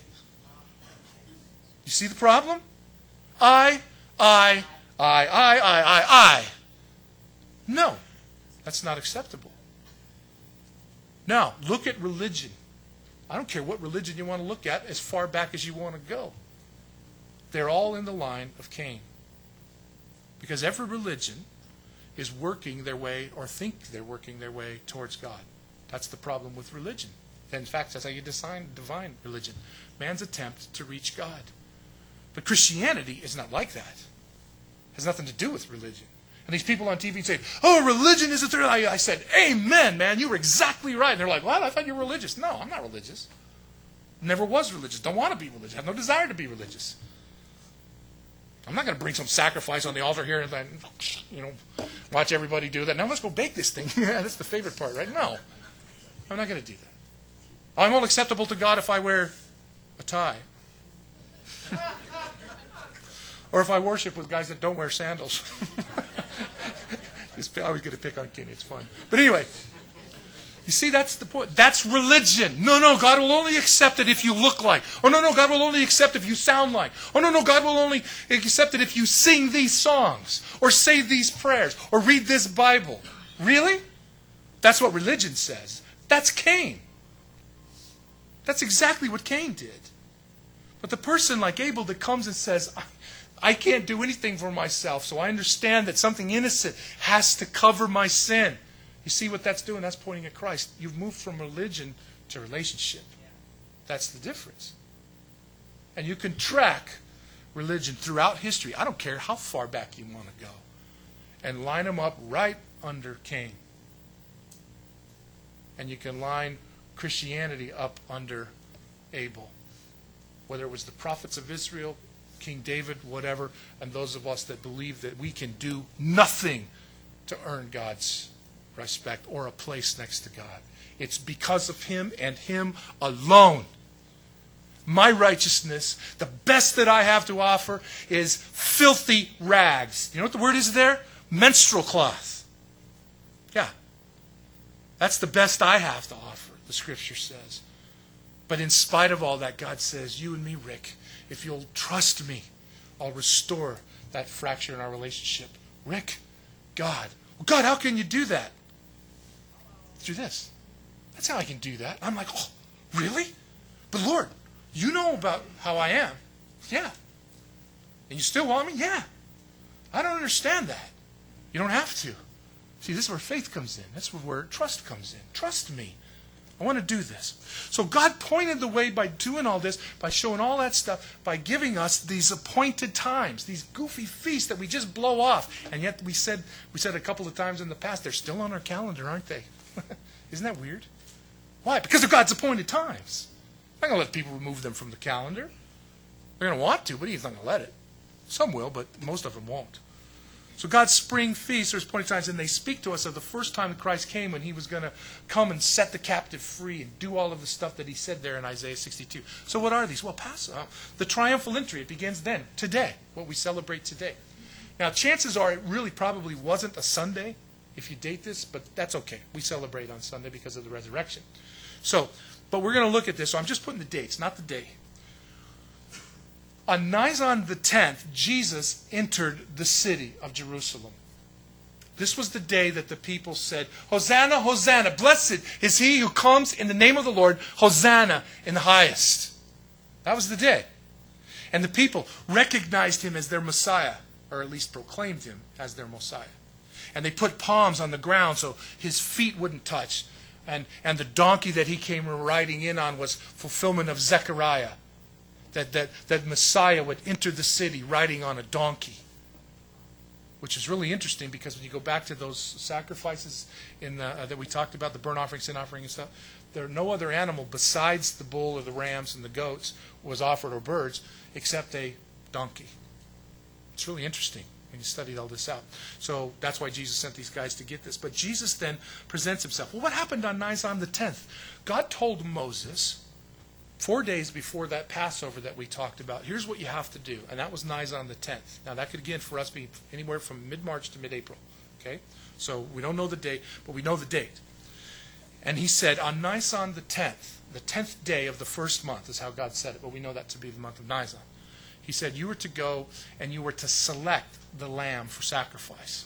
You see the problem? I, I, I, I, I, I, I. No, that's not acceptable. Now, look at religion. I don't care what religion you want to look at, as far back as you want to go. They're all in the line of Cain. Because every religion is working their way, or think they're working their way, towards God. That's the problem with religion. In fact, that's how you define divine religion. Man's attempt to reach God. But Christianity is not like that. It has nothing to do with religion. And these people on T V say, oh, religion is a third. I, I said, amen, man, you were exactly right. And they're like, what? I thought you were religious. No, I'm not religious. Never was religious. Don't want to be religious. I have no desire to be religious. I'm not going to bring some sacrifice on the altar here and then, you know, watch everybody do that. Now let's go bake this thing. Yeah, that's the favorite part, right? No, I'm not going to do that. I'm only acceptable to God if I wear a tie. Or if I worship with guys that don't wear sandals. I always get to pick on Kenny. It's fun. But anyway, you see, that's the point. That's religion. No, no, God will only accept it if you look like. Oh, no, no, God will only accept if you sound like. Oh, no, no, God will only accept it if you sing these songs or say these prayers or read this Bible. Really? That's what religion says. That's Cain. That's exactly what Cain did. But the person like Abel that comes and says, I can't do anything for myself, so I understand that something innocent has to cover my sin. You see what that's doing? That's pointing at Christ. You've moved from religion to relationship. That's the difference. And you can track religion throughout history. I don't care how far back you want to go. And line them up right under Cain. And you can line Christianity up under Abel. Whether it was the prophets of Israel, King David, whatever, and those of us that believe that we can do nothing to earn God's respect or a place next to God. It's because of Him and Him alone. My righteousness, the best that I have to offer, is filthy rags. You know what the word is there? Menstrual cloth. Yeah. That's the best I have to offer, the Scripture says. But in spite of all that, God says, you and me, Rick, if you'll trust me, I'll restore that fracture in our relationship. Rick, God. Well, God, how can you do that? Through this. That's how I can do that. I'm like, oh, really? But Lord, you know about how I am. Yeah. And you still want me? Yeah. I don't understand that. You don't have to. See, this is where faith comes in. That's where trust comes in. Trust me. I want to do this. So God pointed the way by doing all this, by showing all that stuff, by giving us these appointed times, these goofy feasts that we just blow off. And yet we said we said a couple of times in the past, they're still on our calendar, aren't they? Isn't that weird? Why? Because they're God's appointed times. I'm not going to let people remove them from the calendar. They're going to want to, but He's not going to let it. Some will, but most of them won't. So God's spring feasts are His appointed times, and they speak to us of the first time that Christ came when He was going to come and set the captive free and do all of the stuff that He said there in Isaiah sixty-two. So what are these? Well, Passover, the triumphal entry, it begins then, today, what we celebrate today. Now, chances are it really probably wasn't a Sunday, if you date this, but that's okay. We celebrate on Sunday because of the resurrection. So, but we're going to look at this. So I'm just putting the dates, not the day. On Nisan the tenth, Jesus entered the city of Jerusalem. This was the day that the people said, Hosanna, Hosanna, blessed is he who comes in the name of the Lord, Hosanna in the highest. That was the day. And the people recognized him as their Messiah, or at least proclaimed him as their Messiah. And they put palms on the ground so his feet wouldn't touch. And, and the donkey that he came riding in on was fulfillment of Zechariah. That, that, that Messiah would enter the city riding on a donkey. Which is really interesting because when you go back to those sacrifices in the, uh, that we talked about, the burnt offering, sin offering and stuff, there no other animal besides the bull or the rams and the goats was offered, or birds, except a donkey. It's really interesting when you studied all this out. So that's why Jesus sent these guys to get this. But Jesus then presents himself. Well, what happened on Nisan the tenth? God told Moses, four days before that Passover that we talked about, here's what you have to do. And that was Nisan the tenth. Now that could again for us be anywhere from mid-March to mid-April. Okay? So we don't know the date, but we know the date. And he said, on Nisan the tenth, the tenth day of the first month is how God said it, but we know that to be the month of Nisan. He said you were to go and you were to select the lamb for sacrifice.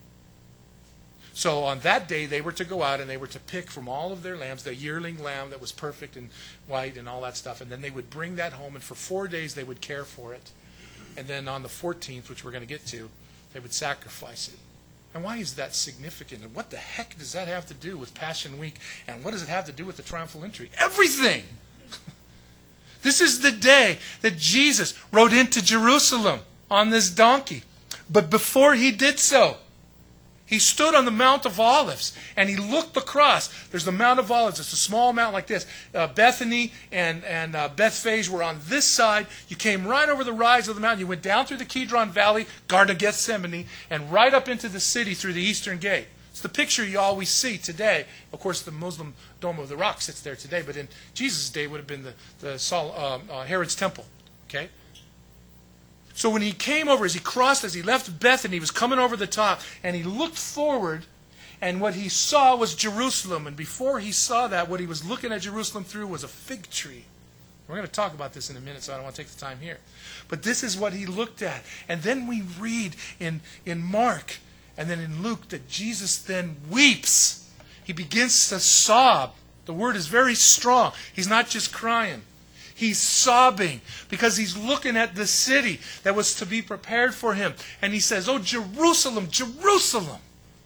So on that day, they were to go out and they were to pick from all of their lambs the yearling lamb that was perfect and white and all that stuff. And then they would bring that home, and for four days they would care for it. And then on the fourteenth, which we're going to get to, they would sacrifice it. And why is that significant? And what the heck does that have to do with Passion Week? And what does it have to do with the triumphal entry? Everything! This is the day that Jesus rode into Jerusalem on this donkey. But before he did so, he stood on the Mount of Olives, and he looked across. There's the Mount of Olives. It's a small mountain like this. Uh, Bethany and, and uh, Bethphage were on this side. You came right over the rise of the mountain. You went down through the Kidron Valley, Garden of Gethsemane, and right up into the city through the eastern gate. It's the picture you always see today. Of course, the Muslim Dome of the Rock sits there today, but in Jesus' day it would have been the, the Sol, uh, uh, Herod's temple. Okay? So when he came over, as he crossed, as he left Bethany, he was coming over the top, and he looked forward, and what he saw was Jerusalem. And before he saw that, what he was looking at Jerusalem through was a fig tree. We're going to talk about this in a minute, so I don't want to take the time here. But this is what he looked at. And then we read in, in Mark and then in Luke that Jesus then weeps. He begins to sob. The word is very strong. He's not just crying. He's sobbing because he's looking at the city that was to be prepared for him. And he says, "Oh, Jerusalem, Jerusalem,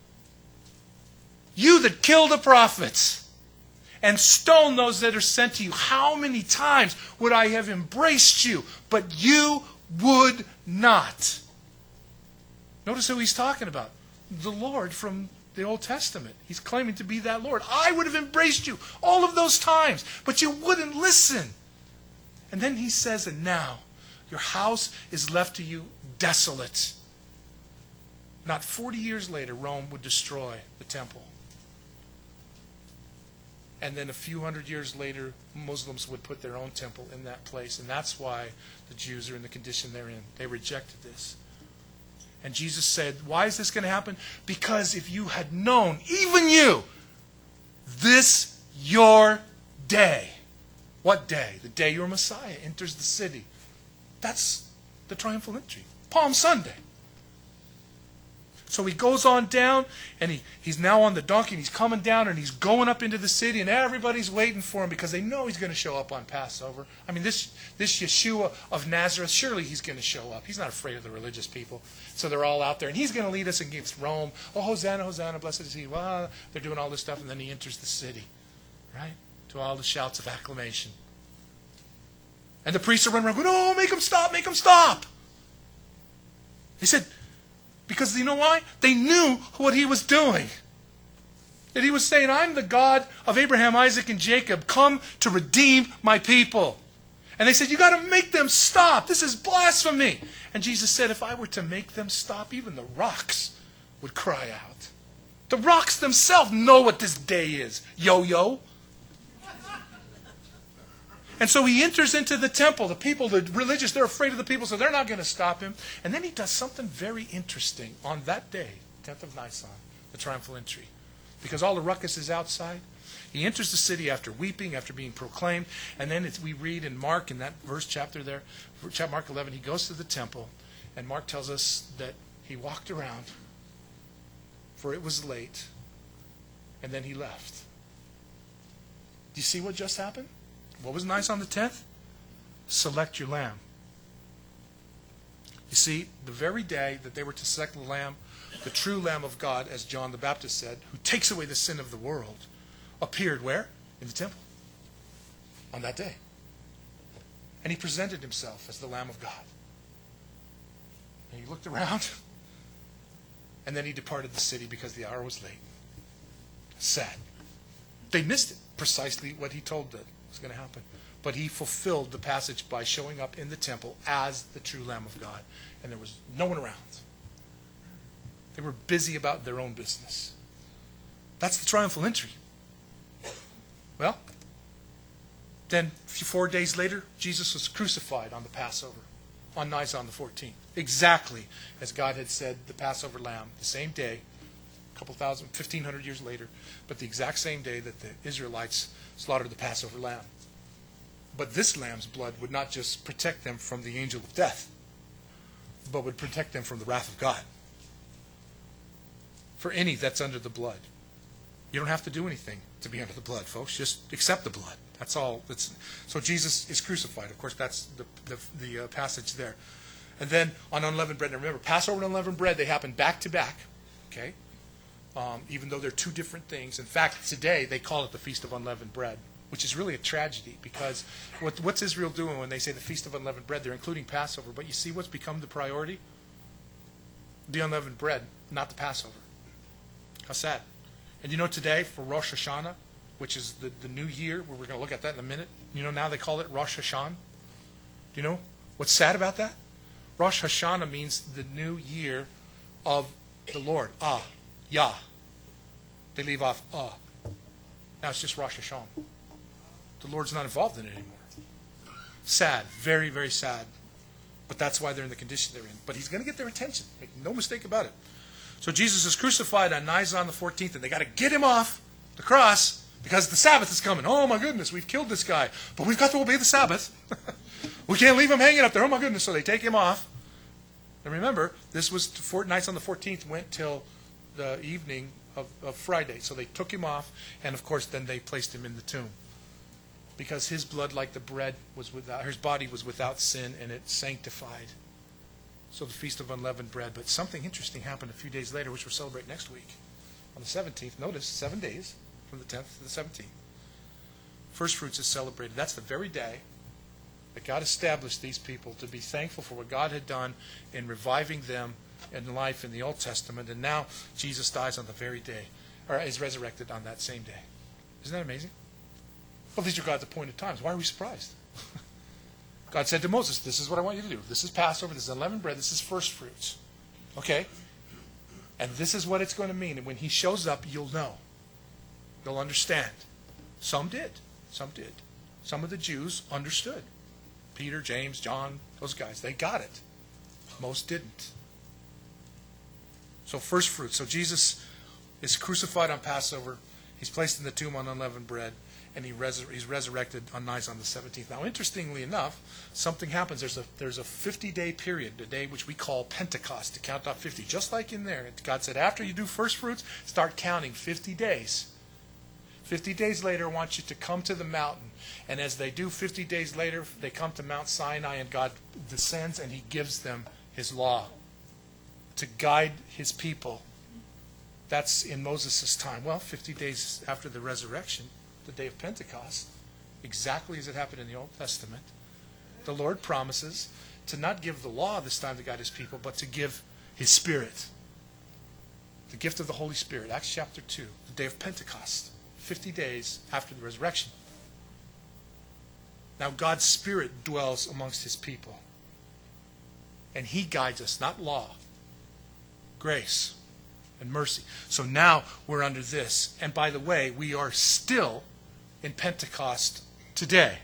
you that kill the prophets and stone those that are sent to you, how many times would I have embraced you, but you would not." Notice who he's talking about. The Lord from the Old Testament. He's claiming to be that Lord. I would have embraced you all of those times, but you wouldn't listen. And then he says, and now your house is left to you desolate. Not forty years later, Rome would destroy the temple. And then a few hundred years later, Muslims would put their own temple in that place. And that's why the Jews are in the condition they're in. They rejected this. And Jesus said, why is this going to happen? Because if you had known, even you, this your day. What day? The day your Messiah enters the city. That's the triumphal entry. Palm Sunday. So he goes on down, and he, he's now on the donkey, and he's coming down, and he's going up into the city, and everybody's waiting for him because they know he's going to show up on Passover. I mean, this, this Yeshua of Nazareth, surely he's going to show up. He's not afraid of the religious people. So they're all out there, and he's going to lead us against Rome. Oh, Hosanna, Hosanna, blessed is he. Well, they're doing all this stuff, and then he enters the city. Right? to all the shouts of acclamation. And the priests are running around going, oh, make him stop, make him stop. He said, because you know why? They knew what he was doing. That he was saying, I'm the God of Abraham, Isaac, and Jacob, come to redeem my people. And they said, you got to make them stop. This is blasphemy. And Jesus said, if I were to make them stop, even the rocks would cry out. The rocks themselves know what this day is. Yo-yo. And so he enters into the temple. The people, the religious, they're afraid of the people, so they're not going to stop him. And then he does something very interesting on that day, tenth of Nisan, the triumphal entry. Because all the ruckus is outside. He enters the city after weeping, after being proclaimed. And then it's, we read in Mark, in that verse chapter there, Mark eleven, he goes to the temple. And Mark tells us that he walked around, for it was late. And then he left. Do you see what just happened? What was nice on the tenth? Select your lamb. You see, the very day that they were to select the lamb, the true Lamb of God, as John the Baptist said, who takes away the sin of the world, appeared where? In the temple. On that day. And he presented himself as the Lamb of God. And he looked around, and then he departed the city because the hour was late. Sad. They missed it. Precisely what he told them was going to happen. But he fulfilled the passage by showing up in the temple as the true Lamb of God. And there was no one around. They were busy about their own business. That's the triumphal entry. Well, then four days later, Jesus was crucified on the Passover, on Nisan the fourteenth. Exactly as God had said, the Passover lamb, the same day, a couple thousand, fifteen hundred years later, but the exact same day that the Israelites slaughtered the Passover lamb. But this lamb's blood would not just protect them from the angel of death, but would protect them from the wrath of God. For any that's under the blood. You don't have to do anything to be under the blood, folks. Just accept the blood. That's all. That's, so Jesus is crucified. Of course, that's the, the, the uh, passage there. And then on unleavened bread. Now remember, Passover and unleavened bread, they happen back to back. Okay? Um, even though they're two different things. In fact, today they call it the Feast of Unleavened Bread, which is really a tragedy because what, what's Israel doing when they say the Feast of Unleavened Bread? They're including Passover. But you see what's become the priority? The unleavened bread, not the Passover. How sad. And you know today for Rosh Hashanah, which is the, the new year, where we're going to look at that in a minute, you know now they call it Rosh Hashanah? Do you know what's sad about that? Rosh Hashanah means the new year of the Lord. Ah, Yah. They leave off ah. Now it's just Rosh Hashanah. The Lord's not involved in it anymore. Sad. Very, very sad. But that's why they're in the condition they're in. But he's going to get their attention. Make no mistake about it. So Jesus is crucified on Nisan the fourteenth, and they got to get him off the cross because the Sabbath is coming. Oh my goodness, we've killed this guy, but we've got to obey the Sabbath. We can't leave him hanging up there. Oh my goodness, so they take him off. And remember, this was four, Nisan the fourteenth went till the evening of, of Friday. So they took him off, and of course then they placed him in the tomb. Because his blood, like the bread, was without, his body was without sin, and it sanctified. So the Feast of Unleavened Bread. But something interesting happened a few days later, which we'll celebrate next week. On the seventeenth, notice, seven days, from the tenth to the seventeenth. First fruits is celebrated. That's the very day that God established these people to be thankful for what God had done in reviving them in life in the Old Testament. And now Jesus dies on the very day, or is resurrected on that same day. Isn't that amazing? Well, these are God's appointed times. Why are we surprised? God said to Moses, this is what I want you to do. This is Passover, this is unleavened bread, this is first fruits. Okay? And this is what it's going to mean. And when he shows up, you'll know. You'll understand. Some did. Some did. Some of the Jews understood. Peter, James, John, those guys, they got it. Most didn't. So first fruits. So Jesus is crucified on Passover. He's placed in the tomb on unleavened bread. And he resur- he's resurrected on Nisan the seventeenth. Now, interestingly enough, something happens. There's a there's a fifty-day period, a day which we call Pentecost, to count off fifty. Just like in there, God said, after you do first fruits, start counting fifty days. fifty days later, I want you to come to the mountain. And as they do fifty days later, they come to Mount Sinai, and God descends and he gives them his law to guide his people. That's in Moses' time. Well, fifty days after the resurrection, the day of Pentecost, exactly as it happened in the Old Testament. The Lord promises to not give the law this time to guide his people, but to give his Spirit. The gift of the Holy Spirit. Acts chapter two, the day of Pentecost, fifty days after the resurrection. Now God's Spirit dwells amongst his people. And he guides us, not law, grace and mercy. So now we're under this. And by the way, we are still in Pentecost today.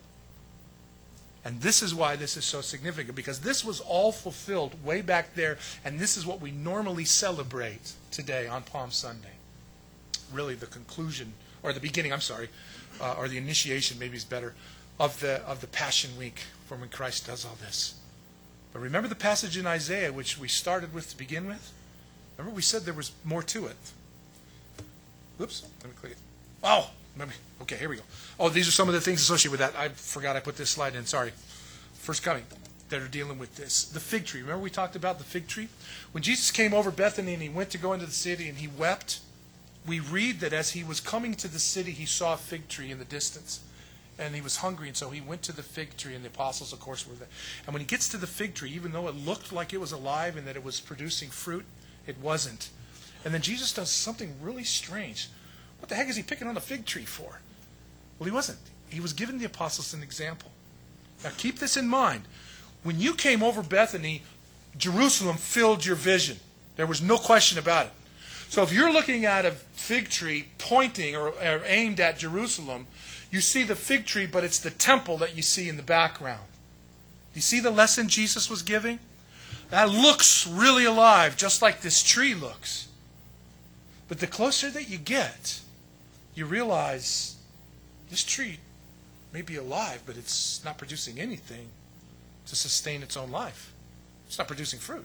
And this is why this is so significant, because this was all fulfilled way back there, and this is what we normally celebrate today on Palm Sunday. Really the conclusion, or the beginning, I'm sorry, uh, or the initiation maybe is better, of the of the Passion Week from when Christ does all this. But remember the passage in Isaiah which we started with to begin with? Remember we said there was more to it. Whoops, let me click it. Oh, let me, okay, here we go. Oh, these are some of the things associated with that. I forgot I put this slide in, sorry. First coming that are dealing with this. The fig tree. Remember we talked about the fig tree? When Jesus came over Bethany and he went to go into the city and he wept, we read that as he was coming to the city, he saw a fig tree in the distance. And he was hungry, and so he went to the fig tree, and the apostles, of course, were there. And when he gets to the fig tree, even though it looked like it was alive and that it was producing fruit, it wasn't. And then Jesus does something really strange. What the heck is he picking on the fig tree for? Well, he wasn't. He was giving the apostles an example. Now, keep this in mind. When you came over Bethany, Jerusalem filled your vision. There was no question about it. So if you're looking at a fig tree pointing or, or aimed at Jerusalem, you see the fig tree, but it's the temple that you see in the background. You see the lesson Jesus was giving? That looks really alive, just like this tree looks. But the closer that you get, you realize this tree may be alive, but it's not producing anything to sustain its own life. It's not producing fruit.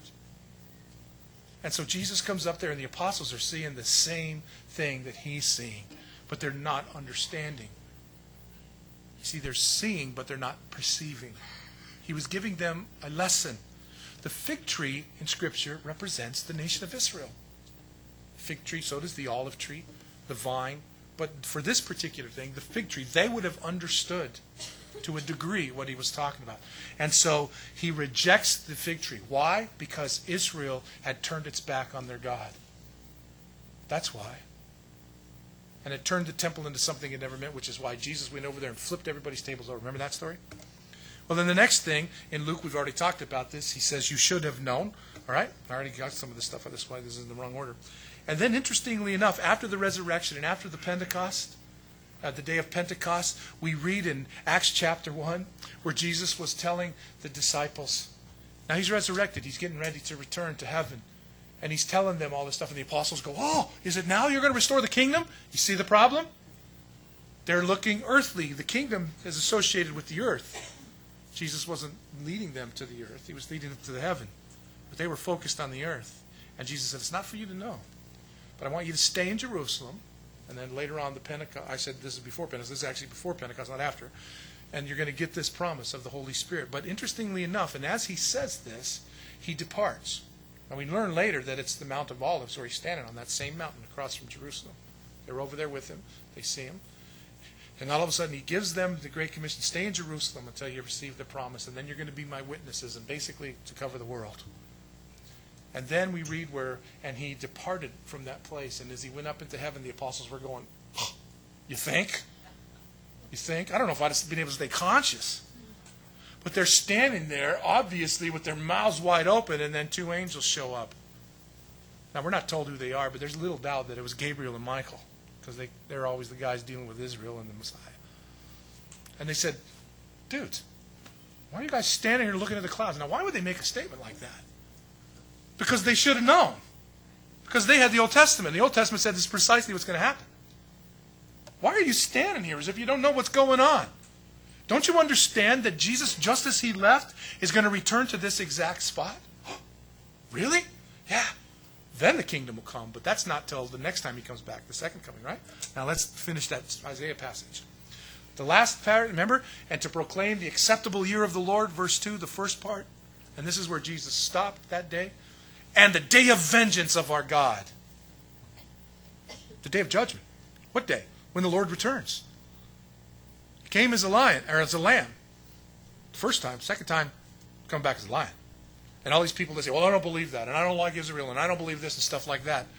And so Jesus comes up there, and the apostles are seeing the same thing that he's seeing, but they're not understanding. You see, they're seeing, but they're not perceiving. He was giving them a lesson. The fig tree in Scripture represents the nation of Israel. Fig tree, so does the olive tree, the vine. But for this particular thing, the fig tree, they would have understood to a degree what he was talking about. And so he rejects the fig tree. Why? Because Israel had turned its back on their God. That's why. And it turned the temple into something it never meant, which is why Jesus went over there and flipped everybody's tables over. Remember that story? Well, then the next thing, in Luke, we've already talked about this. He says, you should have known. All right? I already got some of this stuff. That's why this is in the wrong order. And then, interestingly enough, after the resurrection and after the Pentecost, uh, the day of Pentecost, we read in Acts chapter one, where Jesus was telling the disciples, now he's resurrected. He's getting ready to return to heaven. And he's telling them all this stuff, and the apostles go, oh, is it now you're going to restore the kingdom? You see the problem? They're looking earthly. The kingdom is associated with the earth. Jesus wasn't leading them to the earth. He was leading them to the heaven. But they were focused on the earth. And Jesus said, it's not for you to know. But I want you to stay in Jerusalem. And then later on, the Pentecost, I said this is before Pentecost. This is actually before Pentecost, not after. And you're going to get this promise of the Holy Spirit. But interestingly enough, and as he says this, he departs. And we learn later that it's the Mount of Olives where he's standing on that same mountain across from Jerusalem. They're over there with him. They see him. And all of a sudden he gives them the Great Commission, stay in Jerusalem until you receive the promise, and then you're going to be my witnesses, and basically to cover the world. And then we read where, and he departed from that place, and as he went up into heaven, the apostles were going, oh, you think? You think? I don't know if I'd have been able to stay conscious. But they're standing there, obviously, with their mouths wide open, and then two angels show up. Now, we're not told who they are, but there's little doubt that it was Gabriel and Michael, because they, they're always the guys dealing with Israel and the Messiah. And they said, dudes, why are you guys standing here looking at the clouds? Now, why would they make a statement like that? Because they should have known. Because they had the Old Testament. The Old Testament said this is precisely what's going to happen. Why are you standing here as if you don't know what's going on? Don't you understand that Jesus, just as he left, is going to return to this exact spot? Really? Yeah. Then the kingdom will come, but that's not till the next time he comes back, the second coming, right? Now let's finish that Isaiah passage. The last part, remember? And to proclaim the acceptable year of the Lord, verse two, the first part. And this is where Jesus stopped that day. And the day of vengeance of our God. The day of judgment. What day? When the Lord returns. He came as a lion, or as a lamb. First time. Second time, come back as a lion. And all these people, they say, well, I don't believe that, and I don't like Israel, and I don't believe this, and stuff like that.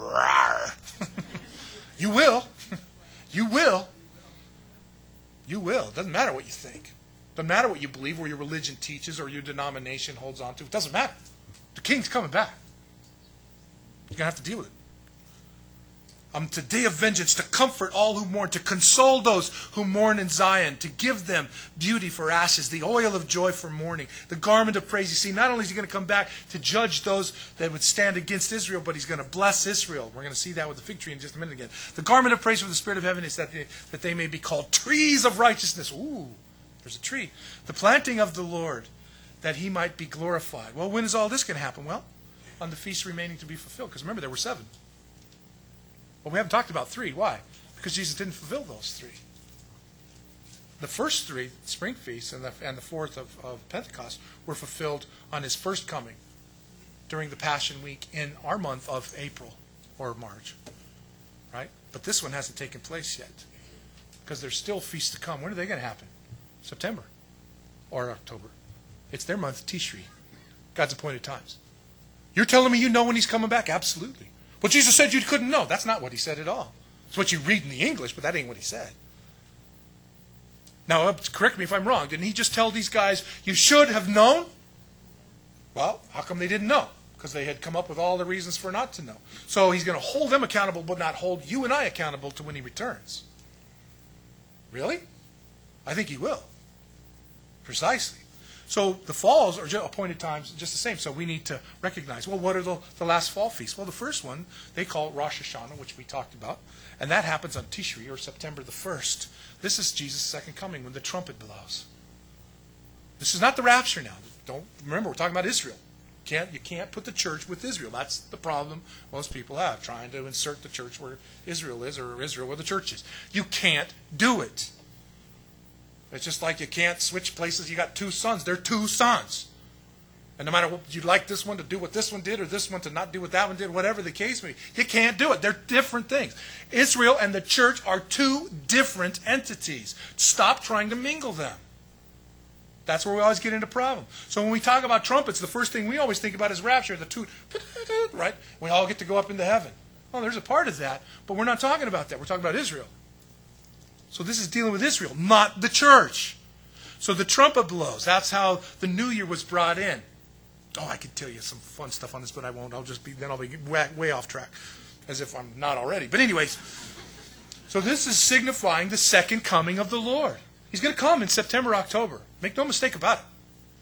You will. You will. You will. It doesn't matter what you think. It doesn't matter what you believe, or your religion teaches, or your denomination holds on to. It doesn't matter. The king's coming back. You're going to have to deal with it. Um, to day of vengeance, to comfort all who mourn, to console those who mourn in Zion, to give them beauty for ashes, the oil of joy for mourning, the garment of praise. You see, not only is he going to come back to judge those that would stand against Israel, but he's going to bless Israel. We're going to see that with the fig tree in just a minute again. The garment of praise for the Spirit of heaven is that they, that they may be called trees of righteousness. Ooh, there's a tree. The planting of the Lord, that he might be glorified. Well, when is all this going to happen? Well, on the feast remaining to be fulfilled. Because remember, there were seven. Well, we haven't talked about three. Why? Because Jesus didn't fulfill those three. The first three, spring feasts and the, and the fourth of, of Pentecost, were fulfilled on his first coming during the Passion Week in our month of April or March. Right? But this one hasn't taken place yet. Because there's still feasts to come. When are they going to happen? September or October. It's their month, Tishri. God's appointed times. You're telling me you know when he's coming back? Absolutely. Well, Jesus said you couldn't know. That's not what he said at all. It's what you read in the English, but that ain't what he said. Now, correct me if I'm wrong. Didn't he just tell these guys, you should have known? Well, how come they didn't know? Because they had come up with all the reasons for not to know. So he's going to hold them accountable, but not hold you and I accountable to when he returns. Really? I think he will. Precisely. So the falls are just appointed times, just the same. So we need to recognize, well, what are the, the last fall feasts? Well, the first one, they call it Rosh Hashanah, which we talked about. And that happens on Tishri, or September the first. This is Jesus' second coming, when the trumpet blows. This is not the rapture now. Don't remember, we're talking about Israel. Can't, you can't put the church with Israel. That's the problem most people have, trying to insert the church where Israel is, or Israel where the church is. You can't do it. It's just like you can't switch places. You got two sons. They're two sons. And no matter what, you'd like this one to do what this one did, or this one to not do what that one did, whatever the case may be, you can't do it. They're different things. Israel and the church are two different entities. Stop trying to mingle them. That's where we always get into problem. So when we talk about trumpets, the first thing we always think about is rapture, the two, right? We all get to go up into heaven. Well, there's a part of that, but we're not talking about that. We're talking about Israel. So this is dealing with Israel, not the church. So the trumpet blows. That's how the new year was brought in. Oh, I could tell you some fun stuff on this, but I won't. I'll just be, then I'll be way, way off track, as if I'm not already. But anyways, so this is signifying the second coming of the Lord. He's going to come in September, October. Make no mistake about it.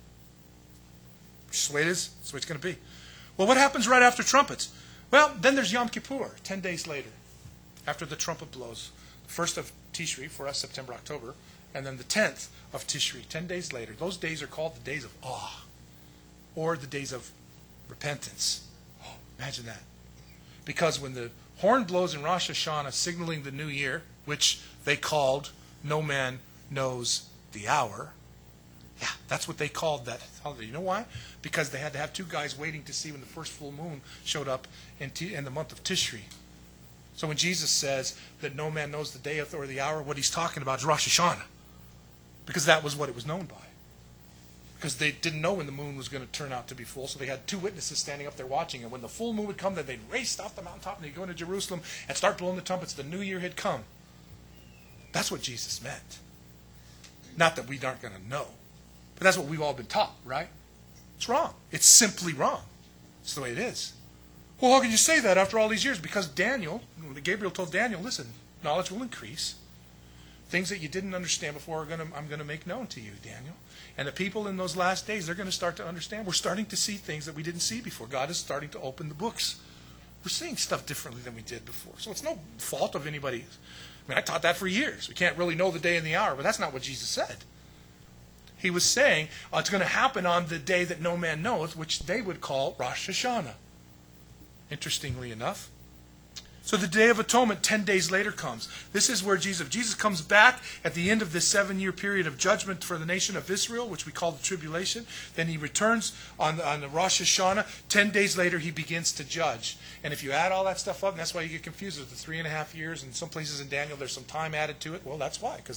Just the way it is. That's the way it's going to be. Well, what happens right after trumpets? Well, then there's Yom Kippur, ten days later, after the trumpet blows. The first of Tishri, for us, September, October, and then the tenth of Tishri, ten days later. Those days are called the days of awe, or the days of repentance. Oh, imagine that. Because when the horn blows in Rosh Hashanah, signaling the new year, which they called No Man Knows the Hour, yeah, that's what they called that holiday. You know why? Because they had to have two guys waiting to see when the first full moon showed up in, T- in the month of Tishri. So when Jesus says that no man knows the day or the hour, what he's talking about is Rosh Hashanah. Because that was what it was known by. Because they didn't know when the moon was going to turn out to be full, so they had two witnesses standing up there watching. And when the full moon would come, then they'd race off the mountaintop and they'd go into Jerusalem and start blowing the trumpets. The new year had come. That's what Jesus meant. Not that we aren't going to know. But that's what we've all been taught, right? It's wrong. It's simply wrong. It's the way it is. Well, how can you say that after all these years? Because Daniel, Gabriel told Daniel, listen, knowledge will increase. Things that you didn't understand before are going to, I'm going to make known to you, Daniel. And the people in those last days, they're going to start to understand. We're starting to see things that we didn't see before. God is starting to open the books. We're seeing stuff differently than we did before. So it's no fault of anybody. I mean, I taught that for years. We can't really know the day and the hour, but that's not what Jesus said. He was saying uh, it's going to happen on the day that no man knows, which they would call Rosh Hashanah. Interestingly enough. So the Day of Atonement, ten days later, comes. This is where Jesus, Jesus comes back at the end of this seven-year period of judgment for the nation of Israel, which we call the tribulation. Then he returns on, on the Rosh Hashanah. Ten days later, he begins to judge. And if you add all that stuff up, and that's why you get confused with the three and a half years, and some places in Daniel there's some time added to it. Well, that's why, because there's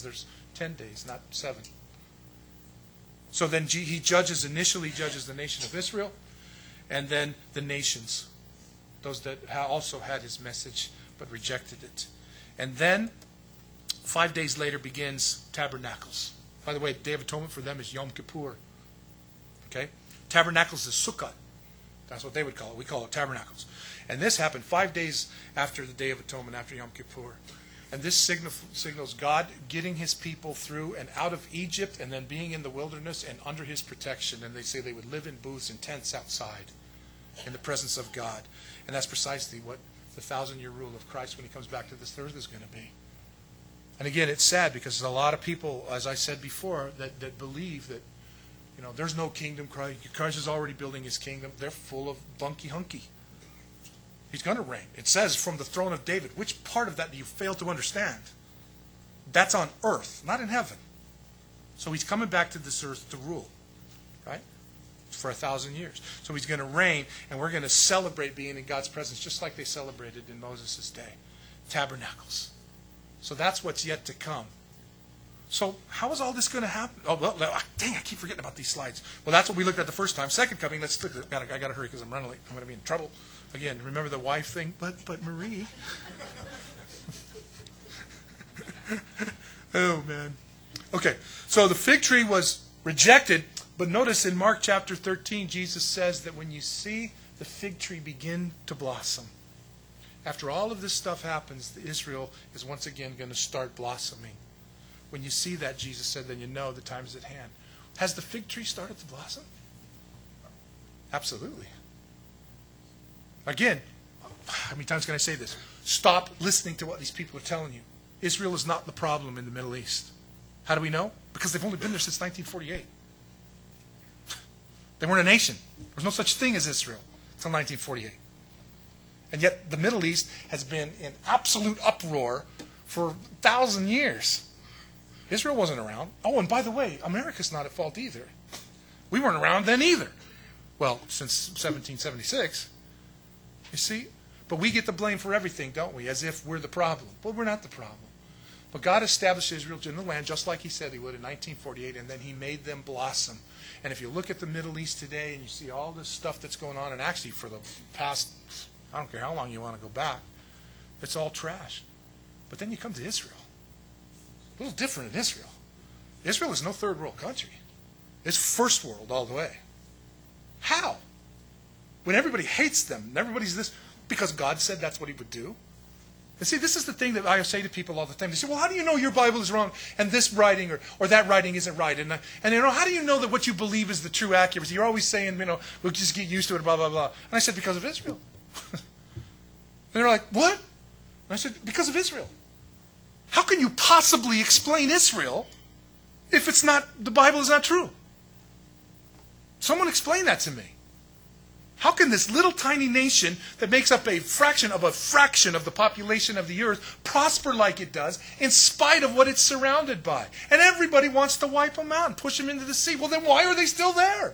ten days, not seven. So then he judges, initially judges the nation of Israel, and then the nations, those that also had his message but rejected it. And then, five days later begins Tabernacles. By the way, Day of Atonement for them is Yom Kippur. Okay? Tabernacles is Sukkot. That's what they would call it. We call it Tabernacles. And this happened five days after the Day of Atonement, after Yom Kippur. And this signal, signals God getting his people through and out of Egypt and then being in the wilderness and under his protection. And they say they would live in booths and tents outside in the presence of God. And that's precisely what the thousand-year rule of Christ when he comes back to this earth is going to be. And again, it's sad because there's a lot of people, as I said before, that, that believe that, you know, there's no kingdom. Christ, Christ is already building his kingdom. They're full of bunky-hunky. He's going to reign. It says from the throne of David. Which part of that do you fail to understand? That's on earth, not in heaven. So he's coming back to this earth to rule, right? For a thousand years. So he's going to reign, and we're going to celebrate being in God's presence just like they celebrated in Moses' day. Tabernacles. So that's what's yet to come. So how is all this going to happen? Oh, well, dang, I keep forgetting about these slides. Well, that's what we looked at the first time. Second coming, let's look at it. I got to hurry because I'm running late. I'm going to be in trouble. Again, remember the wife thing? But, but Marie. Oh, man. Okay, so the fig tree was rejected. But notice in Mark chapter thirteen, Jesus says that when you see the fig tree begin to blossom, after all of this stuff happens, Israel is once again going to start blossoming. When you see that, Jesus said, then you know the time is at hand. Has the fig tree started to blossom? Absolutely. Again, how many times can I say this? Stop listening to what these people are telling you. Israel is not the problem in the Middle East. How do we know? Because they've only been there since nineteen forty-eight. They weren't a nation. There was no such thing as Israel until nineteen forty-eight. And yet the Middle East has been in absolute uproar for a thousand years. Israel wasn't around. Oh, and by the way, America's not at fault either. We weren't around then either. Well, since seventeen seventy-six. You see? But we get the blame for everything, don't we? As if we're the problem. Well, we're not the problem. But God established Israel in the land just like he said he would in nineteen forty-eight, and then he made them blossom. And if you look at the Middle East today and you see all this stuff that's going on, and actually for the past, I don't care how long you want to go back, it's all trash. But then you come to Israel. A little different in Israel. Israel is no third world country. It's first world all the way. How? When everybody hates them, and everybody's this, because God said that's what he would do. And see, this is the thing that I say to people all the time. They say, well, how do you know your Bible is wrong and this writing or, or that writing isn't right? And, and you know, how do you know that what you believe is the true accuracy? You're always saying, you know, we'll just get used to it, blah, blah, blah. And I said, because of Israel. And they're like, what? And I said, because of Israel. How can you possibly explain Israel if it's not, the Bible is not true? Someone explain that to me. How can this little tiny nation that makes up a fraction of a fraction of the population of the earth prosper like it does in spite of what it's surrounded by? And everybody wants to wipe them out and push them into the sea. Well, then why are they still there?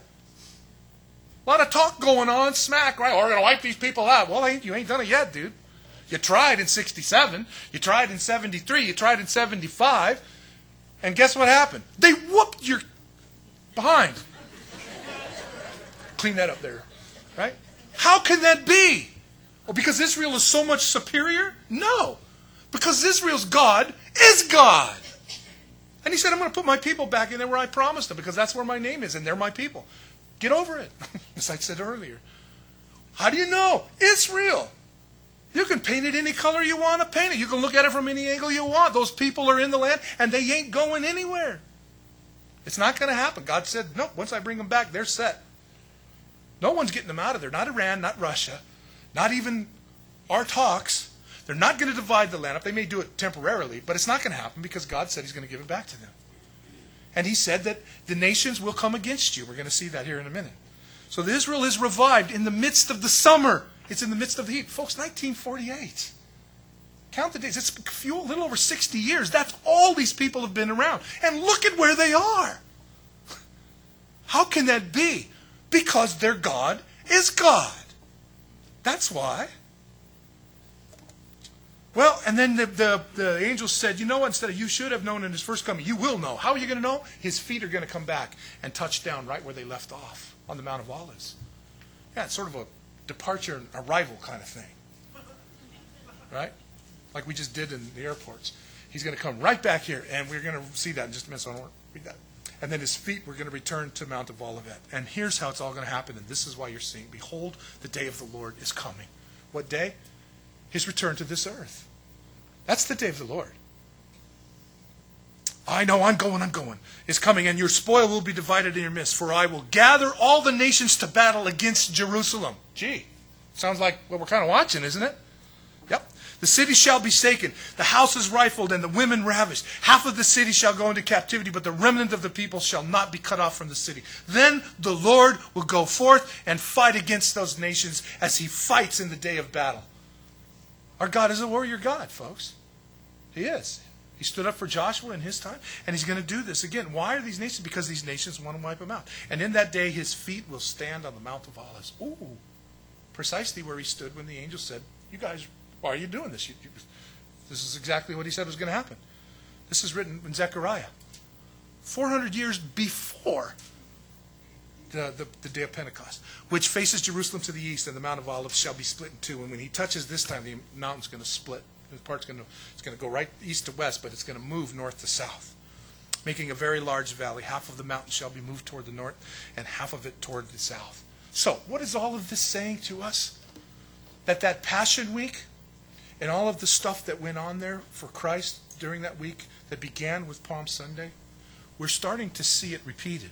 A lot of talk going on, smack, right? Oh, we're going to wipe these people out. Well, ain't, you ain't done it yet, dude. You tried in sixty-seven. You tried in seventy-three. You tried in seventy-five. And guess what happened? They whooped your behind. Clean that up there. Right? How can that be? Well, because Israel is so much superior? No. Because Israel's God is God. And he said, I'm going to put my people back in there where I promised them, because that's where my name is, and they're my people. Get over it. As I said earlier. How do you know? Israel. You can paint it any color you want to paint it. You can look at it from any angle you want. Those people are in the land, and they ain't going anywhere. It's not going to happen. God said, no, once I bring them back, they're set. No one's getting them out of there. Not Iran, not Russia, not even our talks. They're not going to divide the land up. They may do it temporarily, but it's not going to happen because God said he's going to give it back to them. And he said that the nations will come against you. We're going to see that here in a minute. So Israel is revived in the midst of the summer. It's in the midst of the heat. Folks, nineteen forty-eight. Count the days. It's a few, a little over sixty years. That's all these people have been around. And look at where they are. How can that be? Because their God is God. That's why. Well, and then the, the, the angel said, you know what, instead of you should have known in his first coming, you will know. How are you going to know? His feet are going to come back and touch down right where they left off, on the Mount of Olives. Yeah, it's sort of a departure and arrival kind of thing. Right? Like we just did in the airports. He's going to come right back here, and we're going to see that in just a minute, so I don't read that. And then his feet were going to return to Mount of Olivet. And here's how it's all going to happen, and this is why you're seeing, behold, the day of the Lord is coming. What day? His return to this earth. That's the day of the Lord. I know, I'm going, I'm going. It's coming, and your spoil will be divided in your midst, for I will gather all the nations to battle against Jerusalem. Gee, sounds like what we're kind of watching, isn't it? Yep. The city shall be shaken, the houses rifled, and the women ravished. Half of the city shall go into captivity, but the remnant of the people shall not be cut off from the city. Then the Lord will go forth and fight against those nations as he fights in the day of battle. Our God is a warrior God, folks. He is. He stood up for Joshua in his time, and he's going to do this again. Why are these nations? Because these nations want to wipe him out. And in that day, his feet will stand on the Mount of Olives. Ooh, precisely where he stood when the angel said, you guys, why are you doing this? You, you, this is exactly what he said was going to happen. This is written in Zechariah. four hundred years before the, the, the day of Pentecost, which faces Jerusalem to the east, and the Mount of Olives shall be split in two. And when he touches this time, the mountain's going to split. The part's going to, it's going to go right east to west, but it's going to move north to south, making a very large valley. Half of the mountain shall be moved toward the north, and half of it toward the south. So, what is all of this saying to us? That that Passion Week and all of the stuff that went on there for Christ during that week that began with Palm Sunday, we're starting to see it repeated.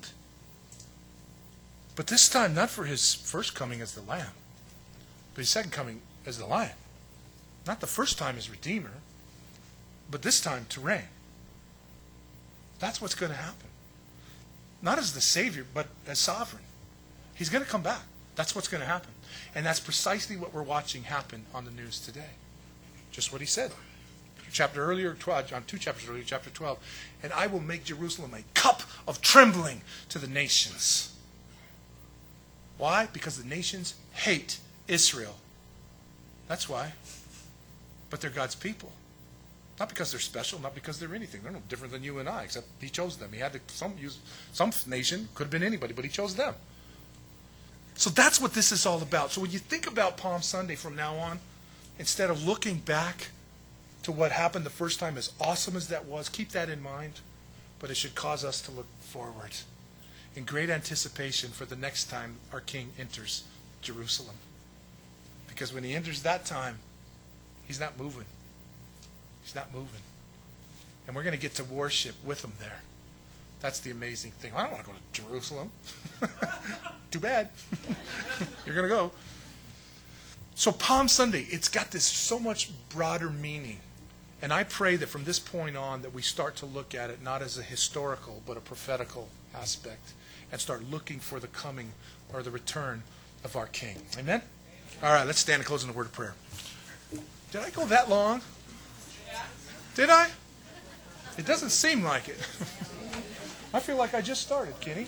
But this time, not for his first coming as the Lamb, but his second coming as the Lion. Not the first time as Redeemer, but this time to reign. That's what's going to happen. Not as the Savior, but as sovereign. He's going to come back. That's what's going to happen. And that's precisely what we're watching happen on the news today. Just what he said. Chapter earlier, twelve, on two chapters earlier, chapter twelve. And I will make Jerusalem a cup of trembling to the nations. Why? Because the nations hate Israel. That's why. But they're God's people. Not because they're special, not because they're anything. They're no different than you and I, except he chose them. He had to some use some nation, could have been anybody, but he chose them. So that's what this is all about. So when you think about Palm Sunday from now on, instead of looking back to what happened the first time, as awesome as that was, keep that in mind. But it should cause us to look forward in great anticipation for the next time our King enters Jerusalem. Because when he enters that time, he's not moving. He's not moving. And we're going to get to worship with him there. That's the amazing thing. I don't want to go to Jerusalem. Too bad. You're going to go. So Palm Sunday, it's got this so much broader meaning. And I pray that from this point on that we start to look at it not as a historical but a prophetical aspect and start looking for the coming or the return of our King. Amen? All right, let's stand and close in a word of prayer. Did I go that long? Did I? It doesn't seem like it. I feel like I just started, Kenny.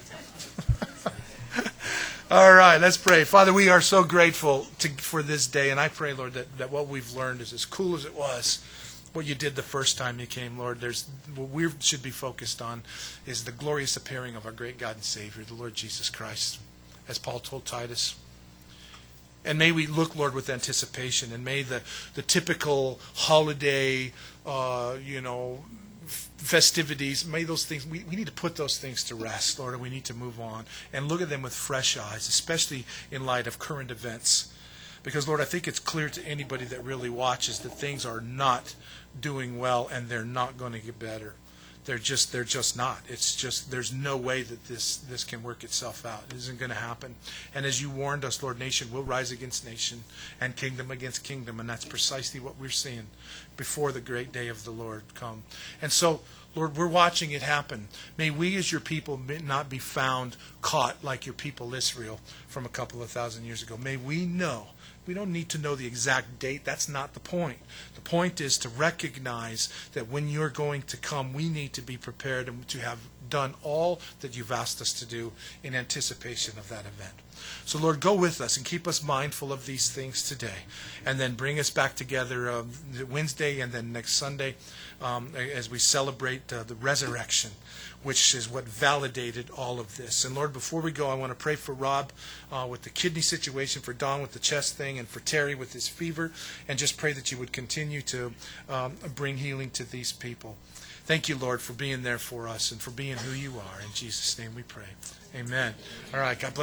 All right, let's pray. Father, we are so grateful to, for this day, and I pray, Lord, that, that what we've learned is as cool as it was, what you did the first time you came, Lord. There's what we should be focused on is the glorious appearing of our great God and Savior, the Lord Jesus Christ, as Paul told Titus. And may we look, Lord, with anticipation, and may the, the typical holiday, uh, you know, festivities, may those things, we, we need to put those things to rest, Lord, and we need to move on and look at them with fresh eyes, especially in light of current events. Because, Lord, I think it's clear to anybody that really watches that things are not doing well and they're not going to get better. They're just they're just not. It's just there's no way that this, this can work itself out. It isn't going to happen. And as you warned us, Lord, nation will rise against nation and kingdom against kingdom. And that's precisely what we're seeing before the great day of the Lord come. And so, Lord, we're watching it happen. May we as your people not be found caught like your people Israel from a couple of thousand years ago. May we know. We don't need to know the exact date. That's not the point. The point is to recognize that when you're going to come, we need to be prepared and to have done all that you've asked us to do in anticipation of that event. So, Lord, go with us and keep us mindful of these things today. And then bring us back together uh, Wednesday and then next Sunday um, as we celebrate uh, the resurrection, which is what validated all of this. And Lord, before we go, I want to pray for Rob uh, with the kidney situation, for Don with the chest thing, and for Terry with his fever, and just pray that you would continue to um, bring healing to these people. Thank you, Lord, for being there for us and for being who you are. In Jesus' name we pray. Amen. All right, God bless.